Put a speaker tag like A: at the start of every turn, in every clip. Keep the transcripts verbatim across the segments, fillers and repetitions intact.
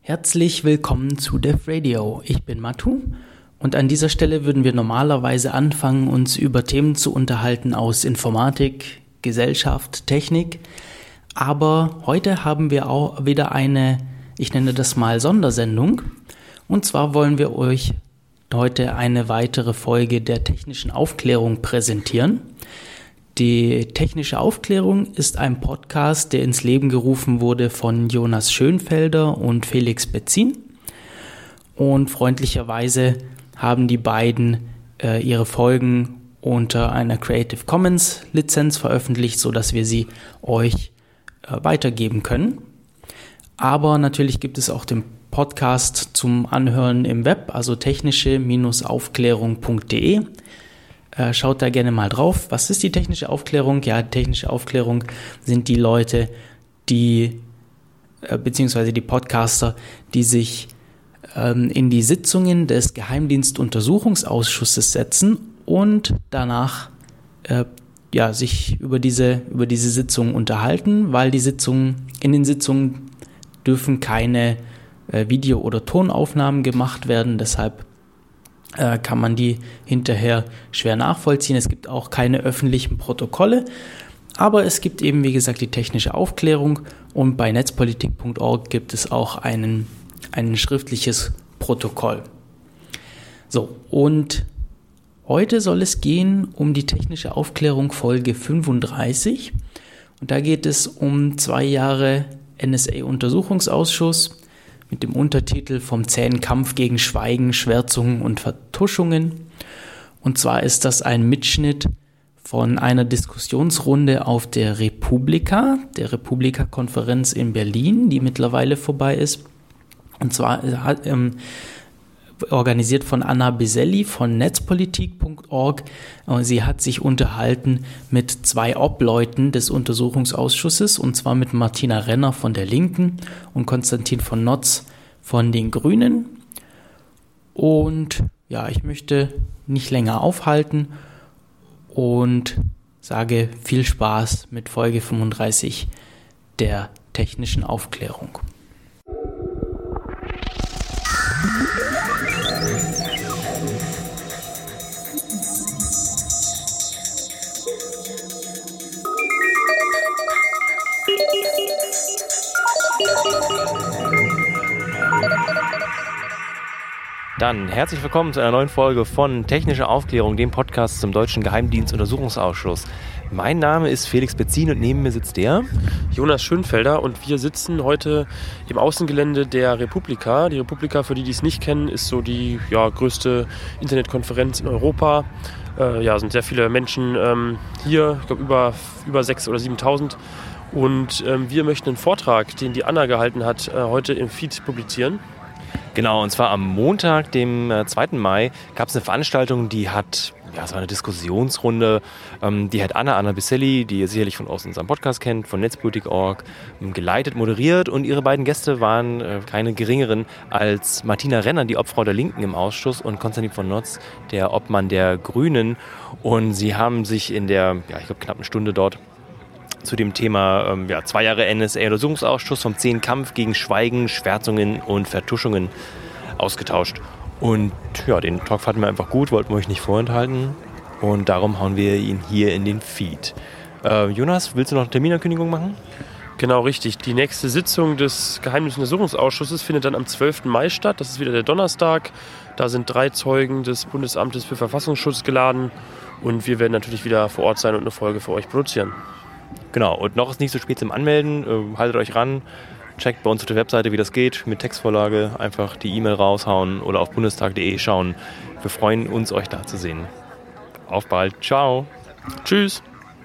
A: Herzlich willkommen zu Dev Radio. Ich bin Matu und an dieser Stelle würden wir normalerweise anfangen, uns über Themen zu unterhalten aus Informatik, Gesellschaft, Technik. Aber heute haben wir auch wieder eine, ich nenne das mal Sondersendung. Und zwar wollen wir euch heute eine weitere Folge der technischen Aufklärung präsentieren. Die technische Aufklärung ist ein Podcast, der ins Leben gerufen wurde von Jonas Schönfelder und Felix Betzin. Und freundlicherweise haben die beiden äh, ihre Folgen unter einer Creative Commons Lizenz veröffentlicht, sodass wir sie euch äh, weitergeben können. Aber natürlich gibt es auch den Podcast zum Anhören im Web, also technische Aufklärung punkt de. Schaut da gerne mal drauf. Was ist die technische Aufklärung? Ja, technische Aufklärung sind die Leute, die, äh, beziehungsweise die Podcaster, die sich ähm, in die Sitzungen des Geheimdienstuntersuchungsausschusses setzen und danach äh, ja, sich über diese, über diese Sitzungen unterhalten, weil die Sitzungen, in den Sitzungen dürfen keine äh, Video- oder Tonaufnahmen gemacht werden, deshalb kann man die hinterher schwer nachvollziehen. Es gibt auch keine öffentlichen Protokolle, aber es gibt eben, wie gesagt, die technische Aufklärung und bei netzpolitik punkt org gibt es auch einen, ein schriftliches Protokoll. So, und heute soll es gehen um die technische Aufklärung Folge fünfunddreißig und da geht es um zwei Jahre N S A-Untersuchungsausschuss mit dem Untertitel vom zähen Kampf gegen Schweigen, Schwärzungen und Vertuschungen. Und zwar ist das ein Mitschnitt von einer Diskussionsrunde auf der Republika, der Republika-Konferenz in Berlin, die mittlerweile vorbei ist. Und zwar hat, ähm, organisiert von Anna Beselli von netzpolitik punkt org. Sie hat sich unterhalten mit zwei Obleuten des Untersuchungsausschusses, und zwar mit Martina Renner von der Linken und Konstantin von Notz von den Grünen. Und ja, ich möchte nicht länger aufhalten und sage viel Spaß mit Folge fünfunddreißig der technischen Aufklärung.
B: Dann herzlich willkommen zu einer neuen Folge von Technische Aufklärung, dem Podcast zum Deutschen Geheimdienstuntersuchungsausschuss. Mein Name ist Felix Betzin und neben mir sitzt der
C: Jonas Schönfelder und wir sitzen heute im Außengelände der Republika. Die Republika, für die, die es nicht kennen, ist so die ja, größte Internetkonferenz in Europa. Äh, ja, sind sehr viele Menschen ähm, hier, ich glaube über, über sechstausend oder siebentausend. Und ähm, wir möchten einen Vortrag, den die Anna gehalten hat, äh, heute im Feed publizieren.
B: Genau, und zwar am Montag, dem äh, zweiten Mai, gab es eine Veranstaltung, die hat, ja, es war eine Diskussionsrunde, ähm, die hat Anna, Anna Beselli, die ihr sicherlich von aus unserem Podcast kennt, von netzpolitik punkt org, ähm, geleitet, moderiert, und ihre beiden Gäste waren äh, keine geringeren als Martina Renner, die Obfrau der Linken im Ausschuss, und Konstantin von Notz, der Obmann der Grünen, und sie haben sich in der, ja, ich glaube, knappen Stunde dort zu dem Thema ähm, ja, zwei Jahre N S A-Untersuchungsausschuss vom zähen Kampf gegen Schweigen, Schwärzungen und Vertuschungen ausgetauscht. Und ja, den Talk fanden wir einfach gut, wollten wir euch nicht vorenthalten, und darum hauen wir ihn hier in den Feed. Äh, Jonas, willst du noch eine Terminankündigung machen?
C: Genau, richtig. Die nächste Sitzung des Geheimdienstuntersuchungsausschusses findet dann am zwölften Mai statt. Das ist wieder der Donnerstag. Da sind drei Zeugen des Bundesamtes für Verfassungsschutz geladen und wir werden natürlich wieder vor Ort sein und eine Folge für euch produzieren.
B: Genau, und noch ist nicht so spät zum Anmelden. Äh, haltet euch ran, checkt bei uns auf der Webseite, wie das geht, mit Textvorlage. Einfach die E-Mail raushauen oder auf bundestag punkt de schauen. Wir freuen uns, euch da zu sehen. Auf bald. Ciao.
C: Tschüss.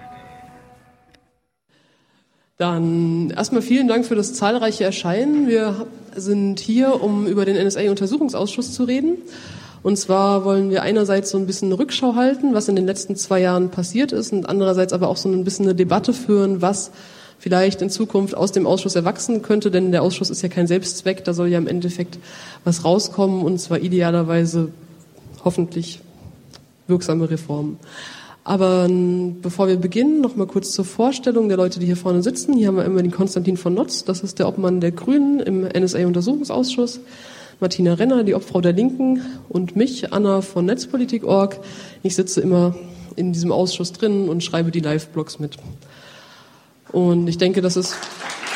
D: Dann erstmal vielen Dank für das zahlreiche Erscheinen. Wir sind hier, um über den N S A-Untersuchungsausschuss zu reden. Und zwar wollen wir einerseits so ein bisschen eine Rückschau halten, was in den letzten zwei Jahren passiert ist, und andererseits aber auch so ein bisschen eine Debatte führen, was vielleicht in Zukunft aus dem Ausschuss erwachsen könnte, denn der Ausschuss ist ja kein Selbstzweck, da soll ja im Endeffekt was rauskommen, und zwar idealerweise hoffentlich wirksame Reformen. Aber bevor wir beginnen, noch mal kurz zur Vorstellung der Leute, die hier vorne sitzen. Hier haben wir immer den Konstantin von Notz, das ist der Obmann der Grünen im N S A-Untersuchungsausschuss. Martina Renner, die Obfrau der Linken, und mich, Anna von Netzpolitik Punkt org. Ich sitze immer in diesem Ausschuss drin und schreibe die Live-Blogs mit. Und ich denke, das ist...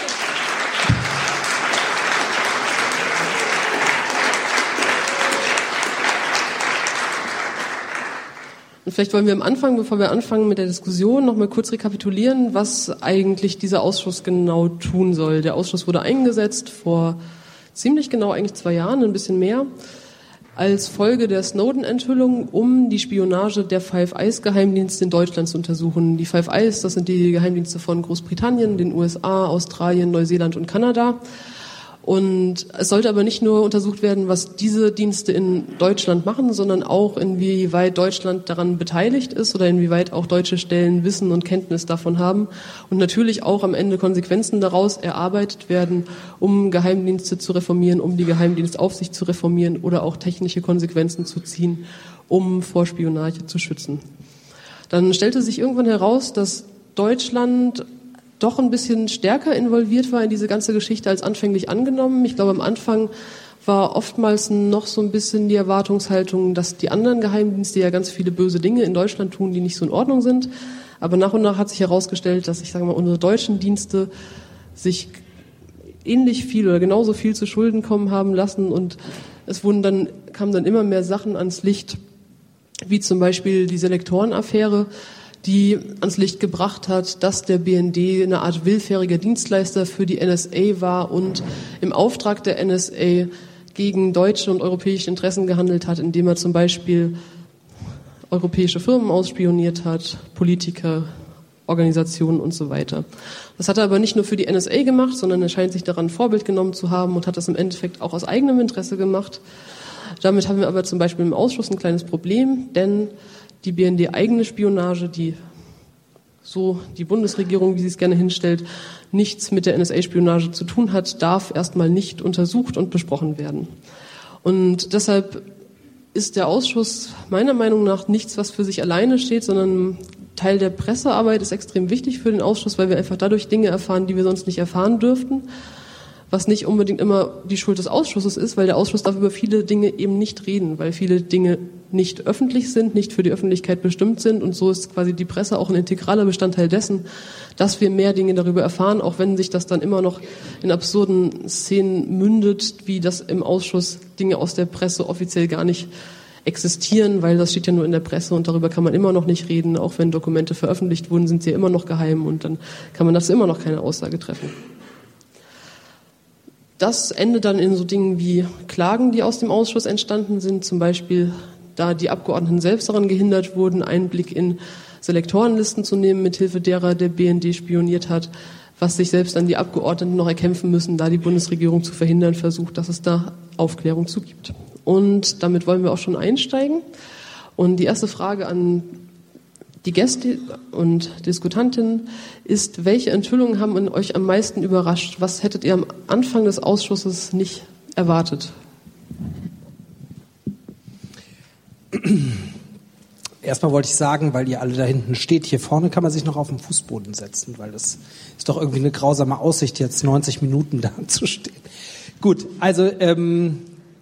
D: Und vielleicht wollen wir am Anfang, bevor wir anfangen mit der Diskussion, noch mal kurz rekapitulieren, was eigentlich dieser Ausschuss genau tun soll. Der Ausschuss wurde eingesetzt vor ziemlich genau eigentlich zwei Jahren, ein bisschen mehr, als Folge der Snowden-Enthüllung, um die Spionage der Five Eyes-Geheimdienste in Deutschland zu untersuchen. Die Five Eyes, das sind die Geheimdienste von Großbritannien, den U S A, Australien, Neuseeland und Kanada. Und es sollte aber nicht nur untersucht werden, was diese Dienste in Deutschland machen, sondern auch, inwieweit Deutschland daran beteiligt ist oder inwieweit auch deutsche Stellen Wissen und Kenntnis davon haben. Und natürlich auch am Ende Konsequenzen daraus erarbeitet werden, um Geheimdienste zu reformieren, um die Geheimdienstaufsicht zu reformieren oder auch technische Konsequenzen zu ziehen, um vor Spionage zu schützen. Dann stellte sich irgendwann heraus, dass Deutschland doch ein bisschen stärker involviert war in diese ganze Geschichte als anfänglich angenommen. Ich glaube, am Anfang war oftmals noch so ein bisschen die Erwartungshaltung, dass die anderen Geheimdienste ja ganz viele böse Dinge in Deutschland tun, die nicht so in Ordnung sind. Aber nach und nach hat sich herausgestellt, dass, ich sage mal, unsere deutschen Dienste sich ähnlich viel oder genauso viel zu Schulden kommen haben lassen, und es wurden dann, kamen dann immer mehr Sachen ans Licht, wie zum Beispiel die Selektorenaffäre, die ans Licht gebracht hat, dass der B N D eine Art willfähriger Dienstleister für die N S A war und im Auftrag der N S A gegen deutsche und europäische Interessen gehandelt hat, indem er zum Beispiel europäische Firmen ausspioniert hat, Politiker, Organisationen und so weiter. Das hat er aber nicht nur für die N S A gemacht, sondern er scheint sich daran Vorbild genommen zu haben und hat das im Endeffekt auch aus eigenem Interesse gemacht. Damit haben wir aber zum Beispiel im Ausschuss ein kleines Problem, denn die B N D-eigene Spionage, die so die Bundesregierung, wie sie es gerne hinstellt, nichts mit der N S A-Spionage zu tun hat, darf erstmal nicht untersucht und besprochen werden. Und deshalb ist der Ausschuss meiner Meinung nach nichts, was für sich alleine steht, sondern Teil der Pressearbeit ist extrem wichtig für den Ausschuss, weil wir einfach dadurch Dinge erfahren, die wir sonst nicht erfahren dürften. Was nicht unbedingt immer die Schuld des Ausschusses ist, weil der Ausschuss darf über viele Dinge eben nicht reden, weil viele Dinge nicht öffentlich sind, nicht für die Öffentlichkeit bestimmt sind, und so ist quasi die Presse auch ein integraler Bestandteil dessen, dass wir mehr Dinge darüber erfahren, auch wenn sich das dann immer noch in absurden Szenen mündet, wie das im Ausschuss Dinge aus der Presse offiziell gar nicht existieren, weil das steht ja nur in der Presse und darüber kann man immer noch nicht reden. Auch wenn Dokumente veröffentlicht wurden, sind sie ja immer noch geheim und dann kann man dazu immer noch keine Aussage treffen. Das endet dann in so Dingen wie Klagen, die aus dem Ausschuss entstanden sind, zum Beispiel, da die Abgeordneten selbst daran gehindert wurden, Einblick in Selektorenlisten zu nehmen, mithilfe derer der B N D spioniert hat, was sich selbst dann die Abgeordneten noch erkämpfen müssen, da die Bundesregierung zu verhindern versucht, dass es da Aufklärung zu gibt. Und damit wollen wir auch schon einsteigen. Und die erste Frage an die Gäste und Diskutantinnen ist, welche Enthüllungen haben euch am meisten überrascht? Was hättet ihr am Anfang des Ausschusses nicht erwartet?
E: Erstmal wollte ich sagen, weil ihr alle da hinten steht, hier vorne kann man sich noch auf den Fußboden setzen, weil das ist doch irgendwie eine grausame Aussicht, jetzt neunzig Minuten da zu stehen. Gut, also ähm,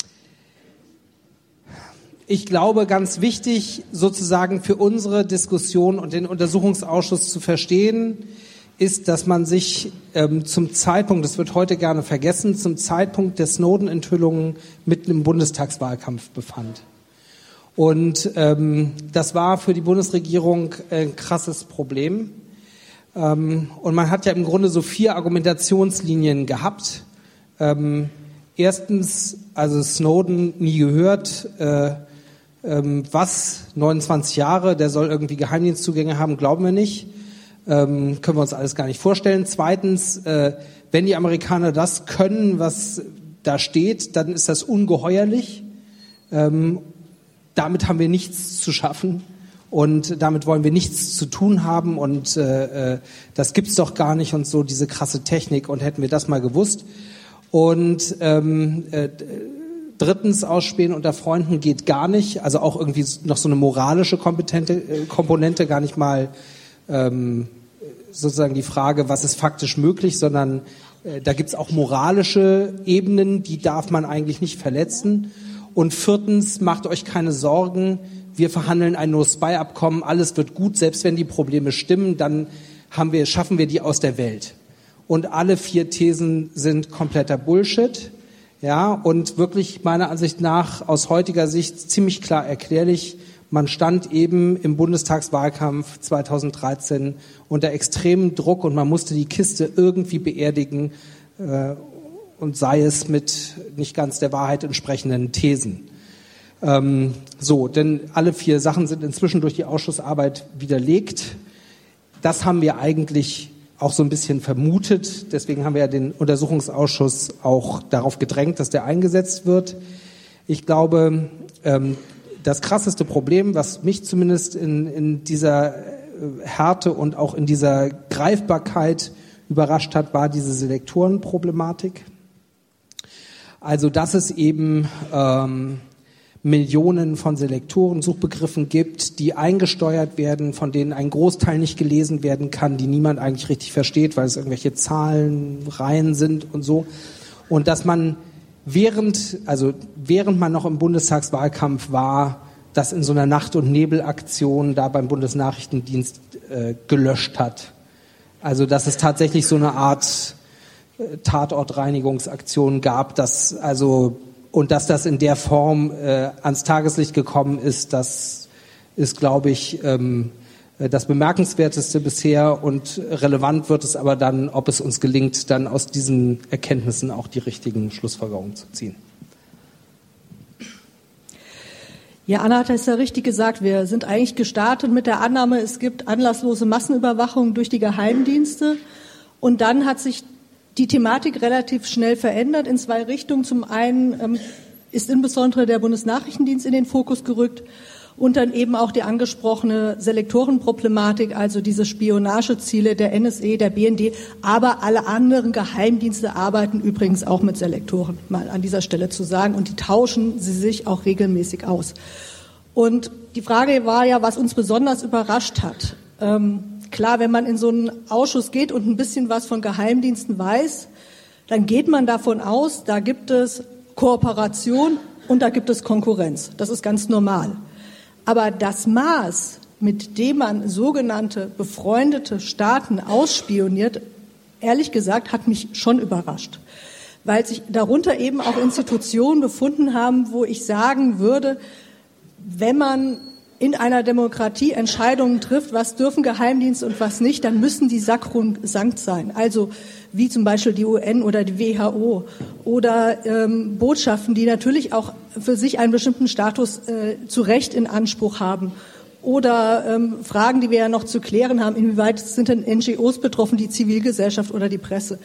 E: ich glaube, ganz wichtig sozusagen für unsere Diskussion und den Untersuchungsausschuss zu verstehen, ist, dass man sich ähm, zum Zeitpunkt, das wird heute gerne vergessen, zum Zeitpunkt der Snowden-Enthüllungen mitten im Bundestagswahlkampf befand. Und ähm, das war für die Bundesregierung ein krasses Problem. Ähm, und man hat ja im Grunde so vier Argumentationslinien gehabt. Ähm, erstens, also Snowden nie gehört, äh, ähm, was, neunundzwanzig Jahre, der soll irgendwie Geheimdienstzugänge haben, glauben wir nicht. Ähm, können wir uns alles gar nicht vorstellen. Zweitens, äh, wenn die Amerikaner das können, was da steht, dann ist das ungeheuerlich. Ähm, Damit haben wir nichts zu schaffen und damit wollen wir nichts zu tun haben und äh, das gibt's doch gar nicht und so, diese krasse Technik, und hätten wir das mal gewusst. Und ähm, äh, Drittens, Ausspähen unter Freunden geht gar nicht. Also auch irgendwie noch so eine moralische Kompetente, äh, Komponente, gar nicht mal ähm, sozusagen die Frage, was ist faktisch möglich, sondern äh, da gibt's auch moralische Ebenen, die darf man eigentlich nicht verletzen. Und viertens, macht euch keine Sorgen, wir verhandeln ein No-Spy-Abkommen, alles wird gut, selbst wenn die Probleme stimmen, dann haben wir, schaffen wir die aus der Welt. Und alle vier Thesen sind kompletter Bullshit. Ja, und wirklich meiner Ansicht nach aus heutiger Sicht ziemlich klar erklärlich, man stand eben im Bundestagswahlkampf zweitausenddreizehn unter extremem Druck und man musste die Kiste irgendwie beerdigen, äh, und sei es mit nicht ganz der Wahrheit entsprechenden Thesen. Ähm, so, denn alle vier Sachen sind inzwischen durch die Ausschussarbeit widerlegt. Das haben wir eigentlich auch so ein bisschen vermutet. Deswegen haben wir ja den Untersuchungsausschuss auch darauf gedrängt, dass der eingesetzt wird. Ich glaube, ähm, das krasseste Problem, was mich zumindest in, in dieser Härte und auch in dieser Greifbarkeit überrascht hat, war diese Selektorenproblematik. Also, dass es eben ähm, Millionen von Selektoren, Suchbegriffen gibt, die eingesteuert werden, von denen ein Großteil nicht gelesen werden kann, die niemand eigentlich richtig versteht, weil es irgendwelche Zahlenreihen sind und so. Und dass man während, also während man noch im Bundestagswahlkampf war, das in so einer Nacht- und Nebelaktion da beim Bundesnachrichtendienst äh, gelöscht hat. Also, dass es tatsächlich so eine Art Tatortreinigungsaktion gab, dass also und dass das in der Form äh, ans Tageslicht gekommen ist, das ist, glaube ich, ähm, das Bemerkenswerteste bisher und relevant wird es aber dann, ob es uns gelingt, dann aus diesen Erkenntnissen auch die richtigen Schlussfolgerungen zu ziehen.
F: Ja, Anna hat es ja richtig gesagt. Wir sind eigentlich gestartet mit der Annahme, es gibt anlasslose Massenüberwachung durch die Geheimdienste und dann hat sich die Thematik relativ schnell verändert in zwei Richtungen. Zum einen ähm, ist insbesondere der Bundesnachrichtendienst in den Fokus gerückt und dann eben auch die angesprochene Selektorenproblematik, also diese Spionageziele der N S A, der B N D, aber alle anderen Geheimdienste arbeiten übrigens auch mit Selektoren, mal an dieser Stelle zu sagen, und die tauschen sie sich auch regelmäßig aus. Und die Frage war ja, was uns besonders überrascht hat. Ähm, Klar, wenn man in so einen Ausschuss geht und ein bisschen was von Geheimdiensten weiß, dann geht man davon aus, da gibt es Kooperation und da gibt es Konkurrenz. Das ist ganz normal. Aber das Maß, mit dem man sogenannte befreundete Staaten ausspioniert, ehrlich gesagt, hat mich schon überrascht. Weil sich darunter eben auch Institutionen befunden haben, wo ich sagen würde, wenn man in einer Demokratie Entscheidungen trifft, was dürfen Geheimdienste und was nicht, dann müssen die sakrosankt sein. Also wie zum Beispiel die U N oder die W H O oder ähm, Botschaften, die natürlich auch für sich einen bestimmten Status äh, zu Recht in Anspruch haben. Oder ähm, Fragen, die wir ja noch zu klären haben, inwieweit sind denn N G Os betroffen, die Zivilgesellschaft oder die Presse.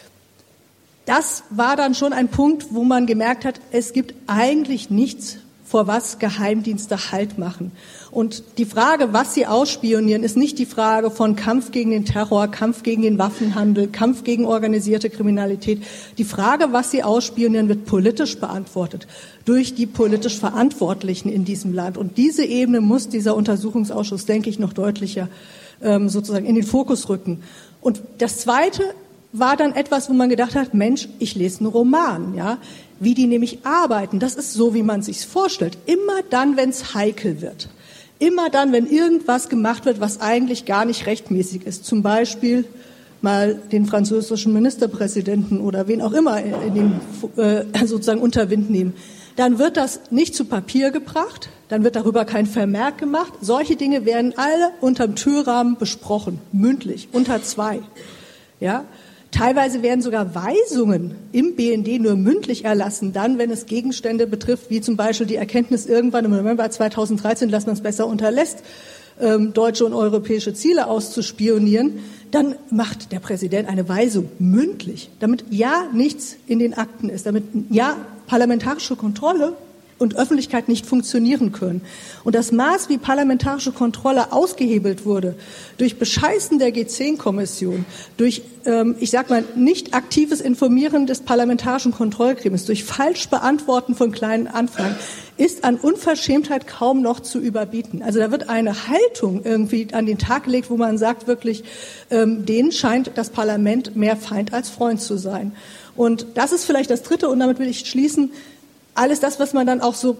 F: Das war dann schon ein Punkt, wo man gemerkt hat, es gibt eigentlich nichts, vor was Geheimdienste Halt machen. Und die Frage, was sie ausspionieren, ist nicht die Frage von Kampf gegen den Terror, Kampf gegen den Waffenhandel, Kampf gegen organisierte Kriminalität. Die Frage, was sie ausspionieren, wird politisch beantwortet durch die politisch Verantwortlichen in diesem Land. Und diese Ebene muss dieser Untersuchungsausschuss, denke ich, noch deutlicher ähm, sozusagen in den Fokus rücken. Und das Zweite war dann etwas, wo man gedacht hat, Mensch, ich lese einen Roman, ja. Wie die nämlich arbeiten, das ist so, wie man sich's vorstellt. Immer dann, wenn es heikel wird. Immer dann, wenn irgendwas gemacht wird, was eigentlich gar nicht rechtmäßig ist. Zum Beispiel mal den französischen Ministerpräsidenten oder wen auch immer in den, äh, sozusagen unter Wind nehmen. Dann wird das nicht zu Papier gebracht, dann wird darüber kein Vermerk gemacht. Solche Dinge werden alle unterm Türrahmen besprochen, mündlich, unter zwei. Ja. Teilweise werden sogar Weisungen im B N D nur mündlich erlassen, dann, wenn es Gegenstände betrifft, wie zum Beispiel die Erkenntnis irgendwann im November zweitausenddreizehn, dass man es besser unterlässt, ähm, deutsche und europäische Ziele auszuspionieren, dann macht der Präsident eine Weisung mündlich, damit ja nichts in den Akten ist, damit ja parlamentarische Kontrolle und Öffentlichkeit nicht funktionieren können. Und das Maß, wie parlamentarische Kontrolle ausgehebelt wurde, durch Bescheißen der G zehn Kommission, durch, ähm, ich sag mal, nicht aktives Informieren des parlamentarischen Kontrollgremiums, durch Falschbeantworten von kleinen Anfragen, ist an Unverschämtheit kaum noch zu überbieten. Also da wird eine Haltung irgendwie an den Tag gelegt, wo man sagt wirklich, ähm, denen scheint das Parlament mehr Feind als Freund zu sein. Und das ist vielleicht das Dritte, und damit will ich schließen. Alles das, was man dann auch so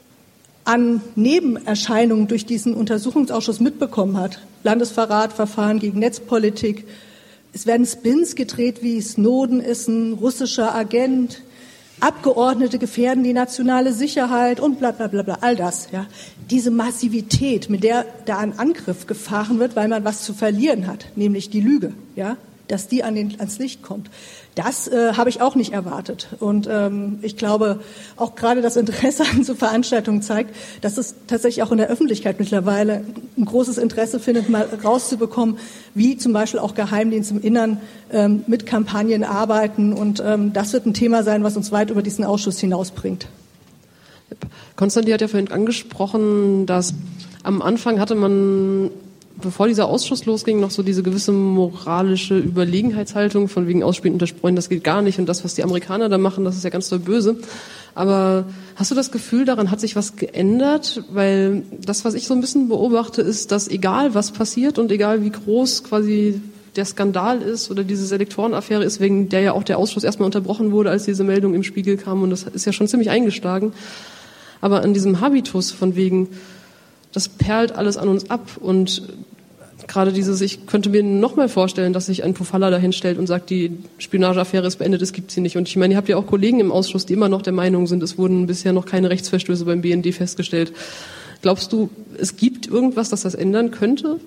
F: an Nebenerscheinungen durch diesen Untersuchungsausschuss mitbekommen hat. Landesverrat, Verfahren gegen Netzpolitik. Es werden Spins gedreht, wie Snowden ist ein russischer Agent. Abgeordnete gefährden die nationale Sicherheit und bla bla bla bla, all das. Ja. Diese Massivität, mit der da ein Angriff gefahren wird, weil man was zu verlieren hat, nämlich die Lüge, ja, dass die an den, ans Licht kommt. Das äh, habe ich auch nicht erwartet. Und ähm, ich glaube, auch gerade das Interesse an so Veranstaltungen zeigt, dass es tatsächlich auch in der Öffentlichkeit mittlerweile ein großes Interesse findet, mal rauszubekommen, wie zum Beispiel auch Geheimdienste im Innern ähm, mit Kampagnen arbeiten. Und ähm, das wird ein Thema sein, was uns weit über diesen Ausschuss hinausbringt.
D: Konstantin hat ja vorhin angesprochen, dass am Anfang hatte man, bevor dieser Ausschuss losging, noch so diese gewisse moralische Überlegenheitshaltung von wegen Ausspielen unter Freunden, das geht gar nicht, und das, was die Amerikaner da machen, das ist ja ganz doll böse. Aber hast du das Gefühl, daran hat sich was geändert? Weil das, was ich so ein bisschen beobachte, ist, dass egal was passiert und egal wie groß quasi der Skandal ist oder diese Selektorenaffäre ist, wegen der ja auch der Ausschuss erstmal unterbrochen wurde, als diese Meldung im Spiegel kam, und das ist ja schon ziemlich eingeschlagen. Aber an diesem Habitus von wegen, das perlt alles an uns ab, und gerade dieses, ich könnte mir noch mal vorstellen, dass sich ein Pofalla dahin stellt und sagt, die Spionageaffäre ist beendet, es gibt sie nicht. Und ich meine, ihr habt ja auch Kollegen im Ausschuss, die immer noch der Meinung sind, es wurden bisher noch keine Rechtsverstöße beim B N D festgestellt. Glaubst du, es gibt irgendwas, das das ändern könnte?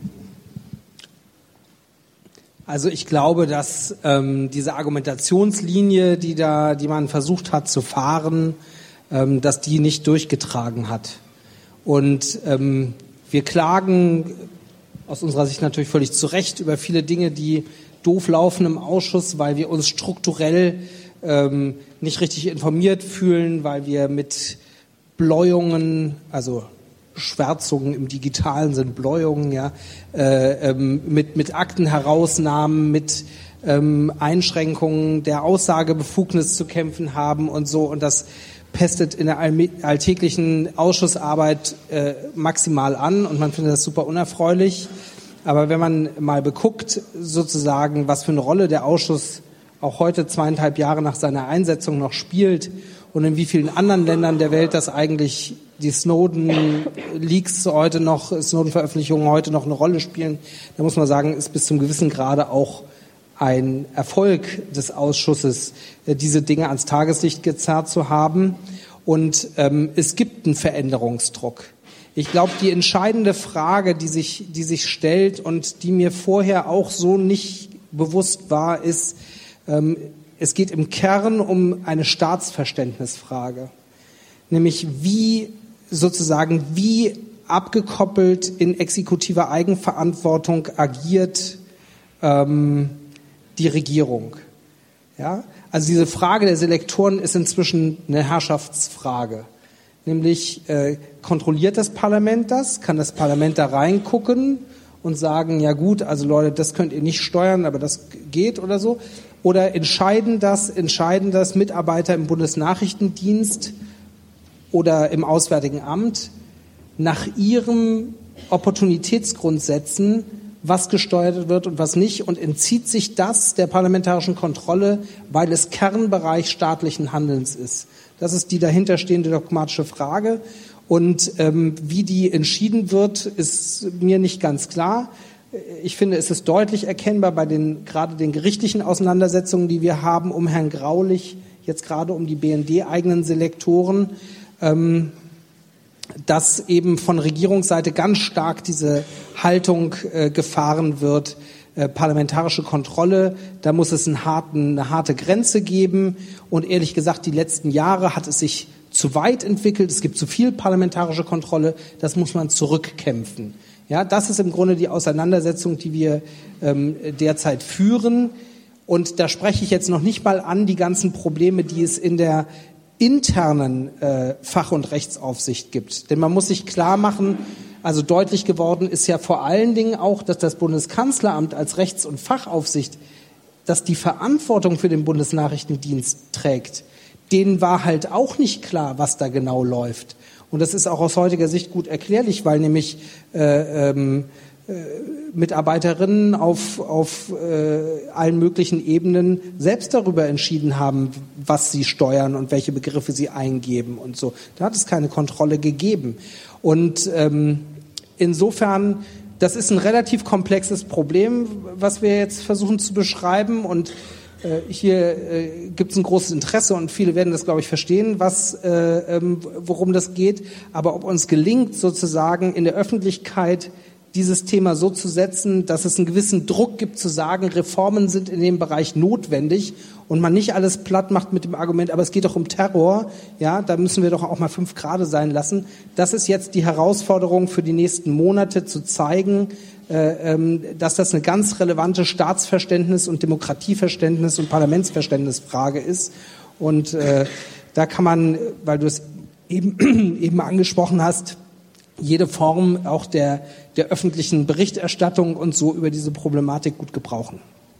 E: Also ich glaube, dass ähm, diese Argumentationslinie, die da, die man versucht hat zu fahren, ähm, dass die nicht durchgetragen hat. Und ähm, wir klagen aus unserer Sicht natürlich völlig zu Recht über viele Dinge, die doof laufen im Ausschuss, weil wir uns strukturell ähm, nicht richtig informiert fühlen, weil wir mit Bläuungen, also Schwärzungen im Digitalen sind Bläuungen, ja, äh, ähm, mit, mit Aktenherausnahmen, mit ähm, Einschränkungen der Aussagebefugnis zu kämpfen haben und so, und das pestet in der alltäglichen Ausschussarbeit äh, maximal an, und man findet das super unerfreulich. Aber wenn man mal beguckt, sozusagen, was für eine Rolle der Ausschuss auch heute zweieinhalb Jahre nach seiner Einsetzung noch spielt und in wie vielen anderen Ländern der Welt das eigentlich die Snowden-Leaks heute noch, Snowden-Veröffentlichungen heute noch eine Rolle spielen, da muss man sagen, ist bis zum gewissen Grade auch ein Erfolg des Ausschusses, diese Dinge ans Tageslicht gezerrt zu haben. Und ähm, es gibt einen Veränderungsdruck. Ich glaube, die entscheidende Frage, die sich, die sich stellt und die mir vorher auch so nicht bewusst war, ist, ähm, es geht im Kern um eine Staatsverständnisfrage. Nämlich wie sozusagen, wie abgekoppelt in exekutiver Eigenverantwortung agiert ähm, die Regierung. Ja? Also diese Frage der Selektoren ist inzwischen eine Herrschaftsfrage. Nämlich, äh, kontrolliert das Parlament das? Kann das Parlament da reingucken und sagen, ja gut, also Leute, das könnt ihr nicht steuern, aber das geht oder so? Oder entscheiden das, entscheiden das Mitarbeiter im Bundesnachrichtendienst oder im Auswärtigen Amt nach ihren Opportunitätsgrundsätzen, was gesteuert wird und was nicht, und entzieht sich das der parlamentarischen Kontrolle, weil es Kernbereich staatlichen Handelns ist. Das ist die dahinterstehende dogmatische Frage. Und ähm, wie die entschieden wird, ist mir nicht ganz klar. Ich finde, es ist deutlich erkennbar bei den gerade den gerichtlichen Auseinandersetzungen, die wir haben um Herrn Graulich, jetzt gerade um die B N D-eigenen Selektoren, ähm, dass eben von Regierungsseite ganz stark diese Haltung äh, gefahren wird, äh, parlamentarische Kontrolle, da muss es einen harten, eine harte Grenze geben, und ehrlich gesagt, die letzten Jahre hat es sich zu weit entwickelt, es gibt zu viel parlamentarische Kontrolle, das muss man zurückkämpfen. Ja, das ist im Grunde die Auseinandersetzung, die wir ähm, derzeit führen, und da spreche ich jetzt noch nicht mal an die ganzen Probleme, die es in der internen äh, Fach- und Rechtsaufsicht gibt. Denn man muss sich klar machen, also deutlich geworden ist ja vor allen Dingen auch, dass das Bundeskanzleramt als Rechts- und Fachaufsicht, dass die Verantwortung für den Bundesnachrichtendienst trägt, denen war halt auch nicht klar, was da genau läuft. Und das ist auch aus heutiger Sicht gut erklärlich, weil nämlich äh, ähm, äh, Mitarbeiterinnen auf, auf äh, allen möglichen Ebenen selbst darüber entschieden haben, was sie steuern und welche Begriffe sie eingeben und so. Da hat es keine Kontrolle gegeben. Und ähm, insofern, das ist ein relativ komplexes Problem, was wir jetzt versuchen zu beschreiben. Und äh, hier äh, gibt es ein großes Interesse und viele werden das, glaube ich, verstehen, was, äh, ähm, worum das geht. Aber ob uns gelingt, sozusagen in der Öffentlichkeit dieses Thema so zu setzen, dass es einen gewissen Druck gibt, zu sagen, Reformen sind in dem Bereich notwendig und man nicht alles platt macht mit dem Argument, aber es geht doch um Terror, ja, da müssen wir doch auch mal fünf Grade sein lassen. Das ist jetzt die Herausforderung für die nächsten Monate, zu zeigen, äh, ähm, dass das eine ganz relevante Staatsverständnis- und Demokratieverständnis- und Parlamentsverständnisfrage ist. Und äh, da kann man, weil du es eben, eben angesprochen hast, jede Form auch der, der öffentlichen Berichterstattung und so über diese Problematik gut gebrauchen.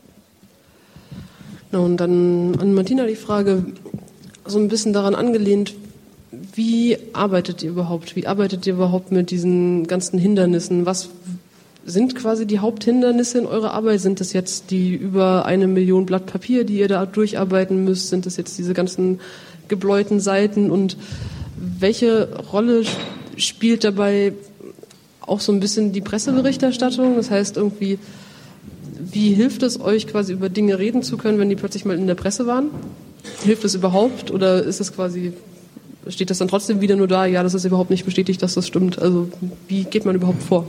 D: Na, und dann an Martina die Frage, so ein bisschen daran angelehnt, wie arbeitet ihr überhaupt? Wie arbeitet ihr überhaupt mit diesen ganzen Hindernissen? Was sind quasi die Haupthindernisse in eurer Arbeit? Sind das jetzt die über eine Million Blatt Papier, die ihr da durcharbeiten müsst? Sind das jetzt diese ganzen gebläuten Seiten? Und welche Rolle spielt dabei auch so ein bisschen die Presseberichterstattung? Das heißt irgendwie, wie hilft es euch quasi über Dinge reden zu können, wenn die plötzlich mal in der Presse waren? Hilft es überhaupt oder ist es quasi, steht das dann trotzdem wieder nur da, ja, das ist überhaupt nicht bestätigt, dass das stimmt? Also wie geht man überhaupt vor?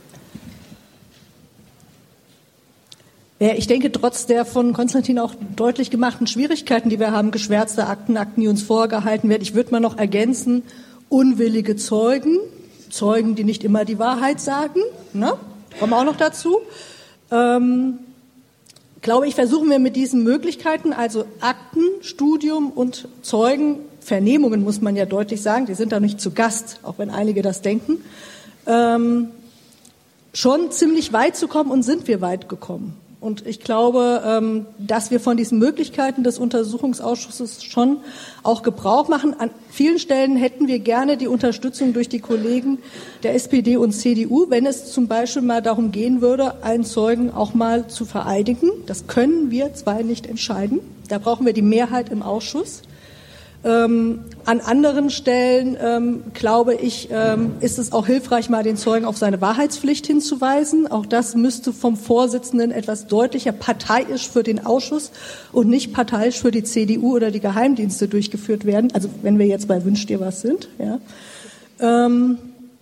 F: Ja, ich denke, trotz der von Konstantin auch deutlich gemachten Schwierigkeiten, die wir haben, geschwärzte Akten, Akten, die uns vorgehalten werden, ich würde mal noch ergänzen, unwillige Zeugen, Zeugen, die nicht immer die Wahrheit sagen, ne? Kommen wir auch noch dazu. Ähm, glaube ich, versuchen wir mit diesen Möglichkeiten, also Akten, Studium und Zeugen, Vernehmungen muss man ja deutlich sagen, die sind da nicht zu Gast, auch wenn einige das denken, ähm, schon ziemlich weit zu kommen und sind wir weit gekommen. Und ich glaube, dass wir von diesen Möglichkeiten des Untersuchungsausschusses schon auch Gebrauch machen. An vielen Stellen hätten wir gerne die Unterstützung durch die Kollegen der S P D und C D U, wenn es zum Beispiel mal darum gehen würde, einen Zeugen auch mal zu vereidigen. Das können wir zwei nicht entscheiden. Da brauchen wir die Mehrheit im Ausschuss. Ähm, an anderen Stellen, ähm, glaube ich, ähm, ist es auch hilfreich, mal den Zeugen auf seine Wahrheitspflicht hinzuweisen. Auch das müsste vom Vorsitzenden etwas deutlicher parteiisch für den Ausschuss und nicht parteiisch für die C D U oder die Geheimdienste durchgeführt werden. Also wenn wir jetzt bei Wünsch dir was sind. Ja. Ähm,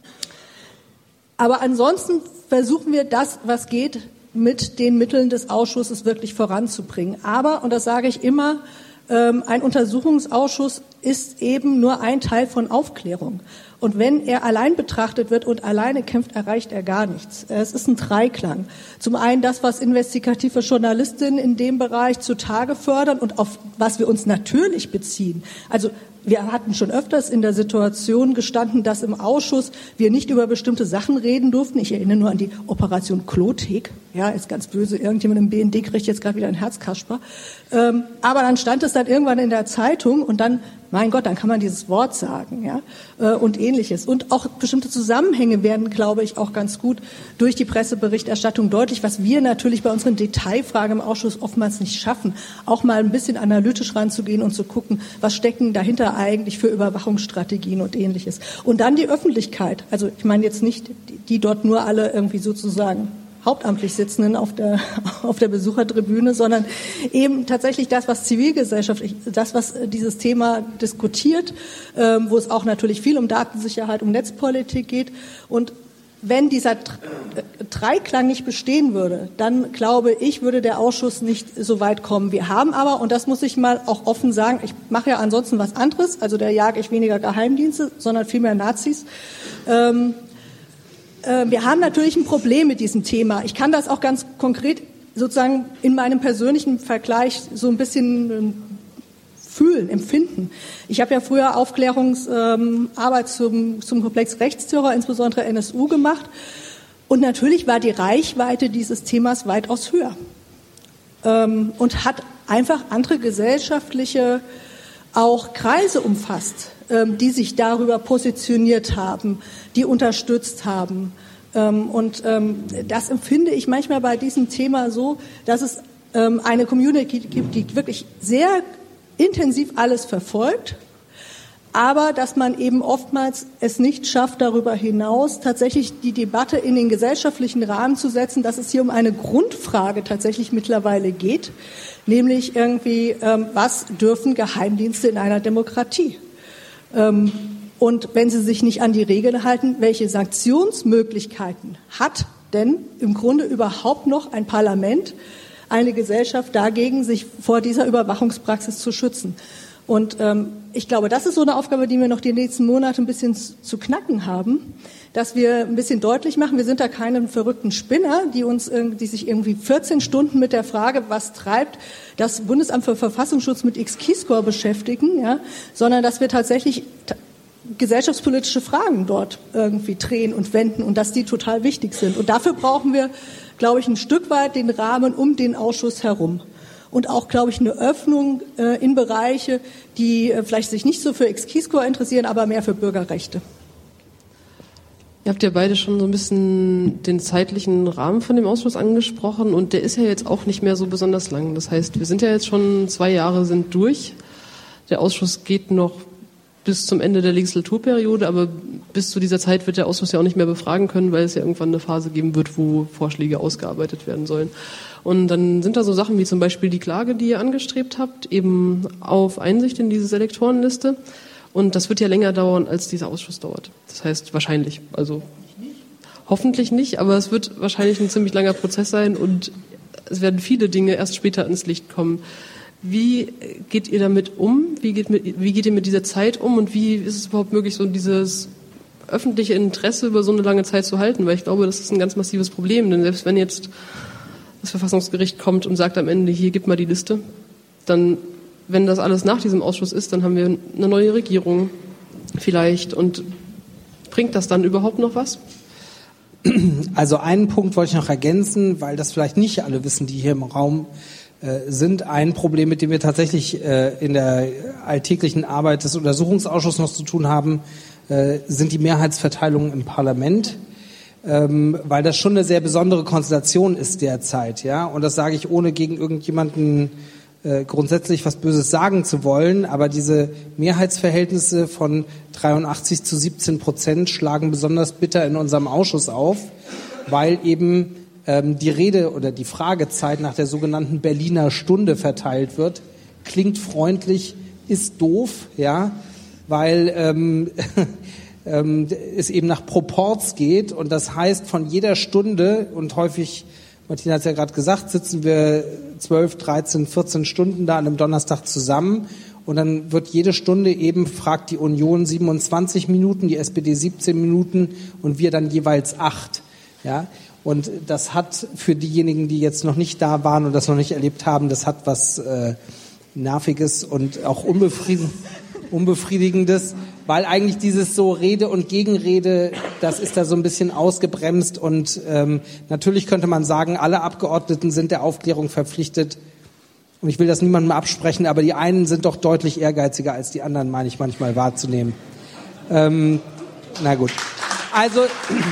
F: aber ansonsten versuchen wir das, was geht, mit den Mitteln des Ausschusses wirklich voranzubringen. Aber, und das sage ich immer, ein Untersuchungsausschuss ist eben nur ein Teil von Aufklärung. Und wenn er allein betrachtet wird und alleine kämpft, erreicht er gar nichts. Es ist ein Dreiklang. Zum einen das, was investigative Journalistinnen in dem Bereich zutage fördern und auf was wir uns natürlich beziehen. Also wir hatten schon öfters in der Situation gestanden, dass im Ausschuss wir nicht über bestimmte Sachen reden durften. Ich erinnere nur an die Operation Klothek. Ja, ist ganz böse. Irgendjemand im B N D kriegt jetzt gerade wieder ein Herzkasper. Ähm, aber dann stand es dann irgendwann in der Zeitung und dann, mein Gott, dann kann man dieses Wort sagen, ja, äh, und Ähnliches. Und auch bestimmte Zusammenhänge werden, glaube ich, auch ganz gut durch die Presseberichterstattung deutlich, was wir natürlich bei unseren Detailfragen im Ausschuss oftmals nicht schaffen, auch mal ein bisschen analytisch ranzugehen und zu gucken, was stecken dahinter eigentlich für Überwachungsstrategien und Ähnliches. Und dann die Öffentlichkeit. Also ich meine jetzt nicht, die, die dort nur alle irgendwie sozusagen hauptamtlich Sitzenden auf der, auf der Besuchertribüne, sondern eben tatsächlich das, was Zivilgesellschaft, das, was dieses Thema diskutiert, ähm, wo es auch natürlich viel um Datensicherheit, um Netzpolitik geht. Und wenn dieser Dreiklang nicht bestehen würde, dann glaube ich, würde der Ausschuss nicht so weit kommen. Wir haben aber, und das muss ich mal auch offen sagen, ich mache ja ansonsten was anderes, also da jage ich weniger Geheimdienste, sondern viel mehr Nazis. Ähm, Wir haben natürlich ein Problem mit diesem Thema. Ich kann das auch ganz konkret sozusagen in meinem persönlichen Vergleich so ein bisschen fühlen, empfinden. Ich habe ja früher Aufklärungsarbeit ähm, zum, zum Komplex Rechtsterror, insbesondere N S U, gemacht. Und natürlich war die Reichweite dieses Themas weitaus höher ähm, und hat einfach andere gesellschaftliche auch Kreise umfasst, ähm, die sich darüber positioniert haben, die unterstützt haben. Ähm, und ähm, das empfinde ich manchmal bei diesem Thema so, dass es ähm, eine Community gibt, die wirklich sehr intensiv alles verfolgt, aber dass man eben oftmals es nicht schafft, darüber hinaus tatsächlich die Debatte in den gesellschaftlichen Rahmen zu setzen, dass es hier um eine Grundfrage tatsächlich mittlerweile geht, nämlich irgendwie, ähm, was dürfen Geheimdienste in einer Demokratie? Ähm, und wenn sie sich nicht an die Regeln halten, welche Sanktionsmöglichkeiten hat denn im Grunde überhaupt noch ein Parlament, eine Gesellschaft dagegen, sich vor dieser Überwachungspraxis zu schützen? Und ähm, ich glaube, das ist so eine Aufgabe, die wir noch die nächsten Monate ein bisschen zu, zu knacken haben, dass wir ein bisschen deutlich machen, wir sind da keine verrückten Spinner, die uns, die sich irgendwie vierzehn Stunden mit der Frage, was treibt das Bundesamt für Verfassungsschutz mit X-Keyscore beschäftigen, ja, sondern dass wir tatsächlich t- gesellschaftspolitische Fragen dort irgendwie drehen und wenden und dass die total wichtig sind. Und dafür brauchen wir, glaube ich, ein Stück weit den Rahmen um den Ausschuss herum. Und auch, glaube ich, eine Öffnung äh, in Bereiche, die äh, vielleicht sich nicht so für X-Keyscore interessieren, aber mehr für Bürgerrechte.
D: Ihr habt ja beide schon so ein bisschen den zeitlichen Rahmen von dem Ausschuss angesprochen und der ist ja jetzt auch nicht mehr so besonders lang. Das heißt, wir sind ja jetzt schon zwei Jahre sind durch. Der Ausschuss geht noch bis zum Ende der Legislaturperiode, aber bis zu dieser Zeit wird der Ausschuss ja auch nicht mehr befragen können, weil es ja irgendwann eine Phase geben wird, wo Vorschläge ausgearbeitet werden sollen. Und dann sind da so Sachen wie zum Beispiel die Klage, die ihr angestrebt habt, eben auf Einsicht in diese Selektorenliste. Und das wird ja länger dauern, als dieser Ausschuss dauert. Das heißt wahrscheinlich, also hoffentlich nicht, aber es wird wahrscheinlich ein ziemlich langer Prozess sein und es werden viele Dinge erst später ins Licht kommen. Wie geht ihr damit um? Wie geht, mit, wie geht ihr mit dieser Zeit um? Und wie ist es überhaupt möglich, so dieses öffentliche Interesse über so eine lange Zeit zu halten? Weil ich glaube, das ist ein ganz massives Problem. Denn selbst wenn jetzt das Verfassungsgericht kommt und sagt am Ende, hier, gib mal die Liste, dann, wenn das alles nach diesem Ausschuss ist, dann haben wir eine neue Regierung vielleicht. Und bringt das dann überhaupt noch was?
E: Also einen Punkt wollte ich noch ergänzen, weil das vielleicht nicht alle wissen, die hier im Raum äh, sind. Ein Problem, mit dem wir tatsächlich äh, in der alltäglichen Arbeit des Untersuchungsausschusses noch zu tun haben, äh, sind die Mehrheitsverteilungen im Parlament. Ähm, weil das schon eine sehr besondere Konstellation ist derzeit, ja. Und das sage ich, ohne gegen irgendjemanden äh, grundsätzlich was Böses sagen zu wollen. Aber diese Mehrheitsverhältnisse von dreiundachtzig zu siebzehn Prozent schlagen besonders bitter in unserem Ausschuss auf, weil eben ähm, die Rede oder die Fragezeit nach der sogenannten Berliner Stunde verteilt wird. Klingt freundlich, ist doof, ja, weil ähm, Ähm, es eben nach Proports geht und das heißt, von jeder Stunde und häufig, Martina hat es ja gerade gesagt, sitzen wir zwölf, dreizehn, vierzehn Stunden da an einem Donnerstag zusammen und dann wird jede Stunde eben, fragt die Union siebenundzwanzig Minuten, die S P D siebzehn Minuten und wir dann jeweils acht. Ja? Und das hat für diejenigen, die jetzt noch nicht da waren und das noch nicht erlebt haben, das hat was äh, Nerviges und auch unbefriedigendes. Unbefriedigendes, weil eigentlich dieses so Rede und Gegenrede, das ist da so ein bisschen ausgebremst und ähm, natürlich könnte man sagen, alle Abgeordneten sind der Aufklärung verpflichtet und ich will das niemandem absprechen, aber die einen sind doch deutlich ehrgeiziger als die anderen, meine ich manchmal wahrzunehmen. Ähm, na gut, also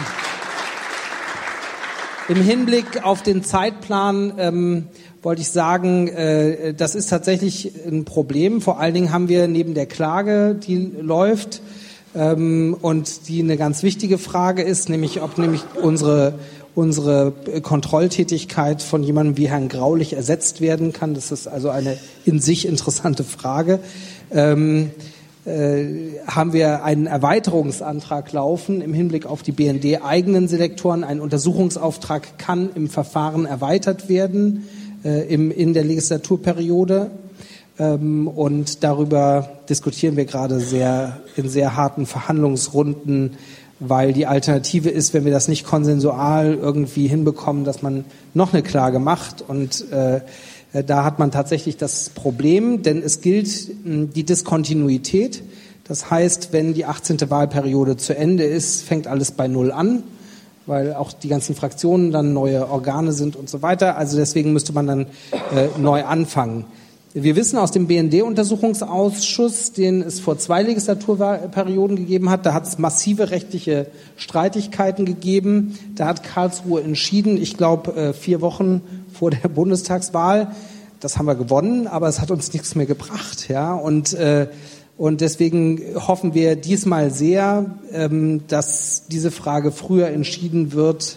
E: im Hinblick auf den Zeitplan ähm, wollte ich sagen, äh, das ist tatsächlich ein Problem. Vor allen Dingen haben wir neben der Klage, die läuft ähm, und die eine ganz wichtige Frage ist, nämlich ob nämlich unsere unsere Kontrolltätigkeit von jemandem wie Herrn Graulich ersetzt werden kann. Das ist also eine in sich interessante Frage. Ähm, äh, haben wir einen Erweiterungsantrag laufen im Hinblick auf die B N D-eigenen Selektoren. Ein Untersuchungsauftrag kann im Verfahren erweitert werden äh, im, in der Legislaturperiode. Ähm, und darüber diskutieren wir gerade sehr in sehr harten Verhandlungsrunden, weil die Alternative ist, wenn wir das nicht konsensual irgendwie hinbekommen, dass man noch eine Klage macht und äh, Da hat man tatsächlich das Problem, denn es gilt die Diskontinuität. Das heißt, wenn die achtzehnte Wahlperiode zu Ende ist, fängt alles bei Null an, weil auch die ganzen Fraktionen dann neue Organe sind und so weiter. Also deswegen müsste man dann äh, neu anfangen. Wir wissen aus dem B N D-Untersuchungsausschuss, den es vor zwei Legislaturperioden gegeben hat, da hat es massive rechtliche Streitigkeiten gegeben. Da hat Karlsruhe entschieden, ich glaube vier Wochen vor der Bundestagswahl. Das haben wir gewonnen, aber es hat uns nichts mehr gebracht. Ja? Und, äh, und deswegen hoffen wir diesmal sehr, ähm, dass diese Frage früher entschieden wird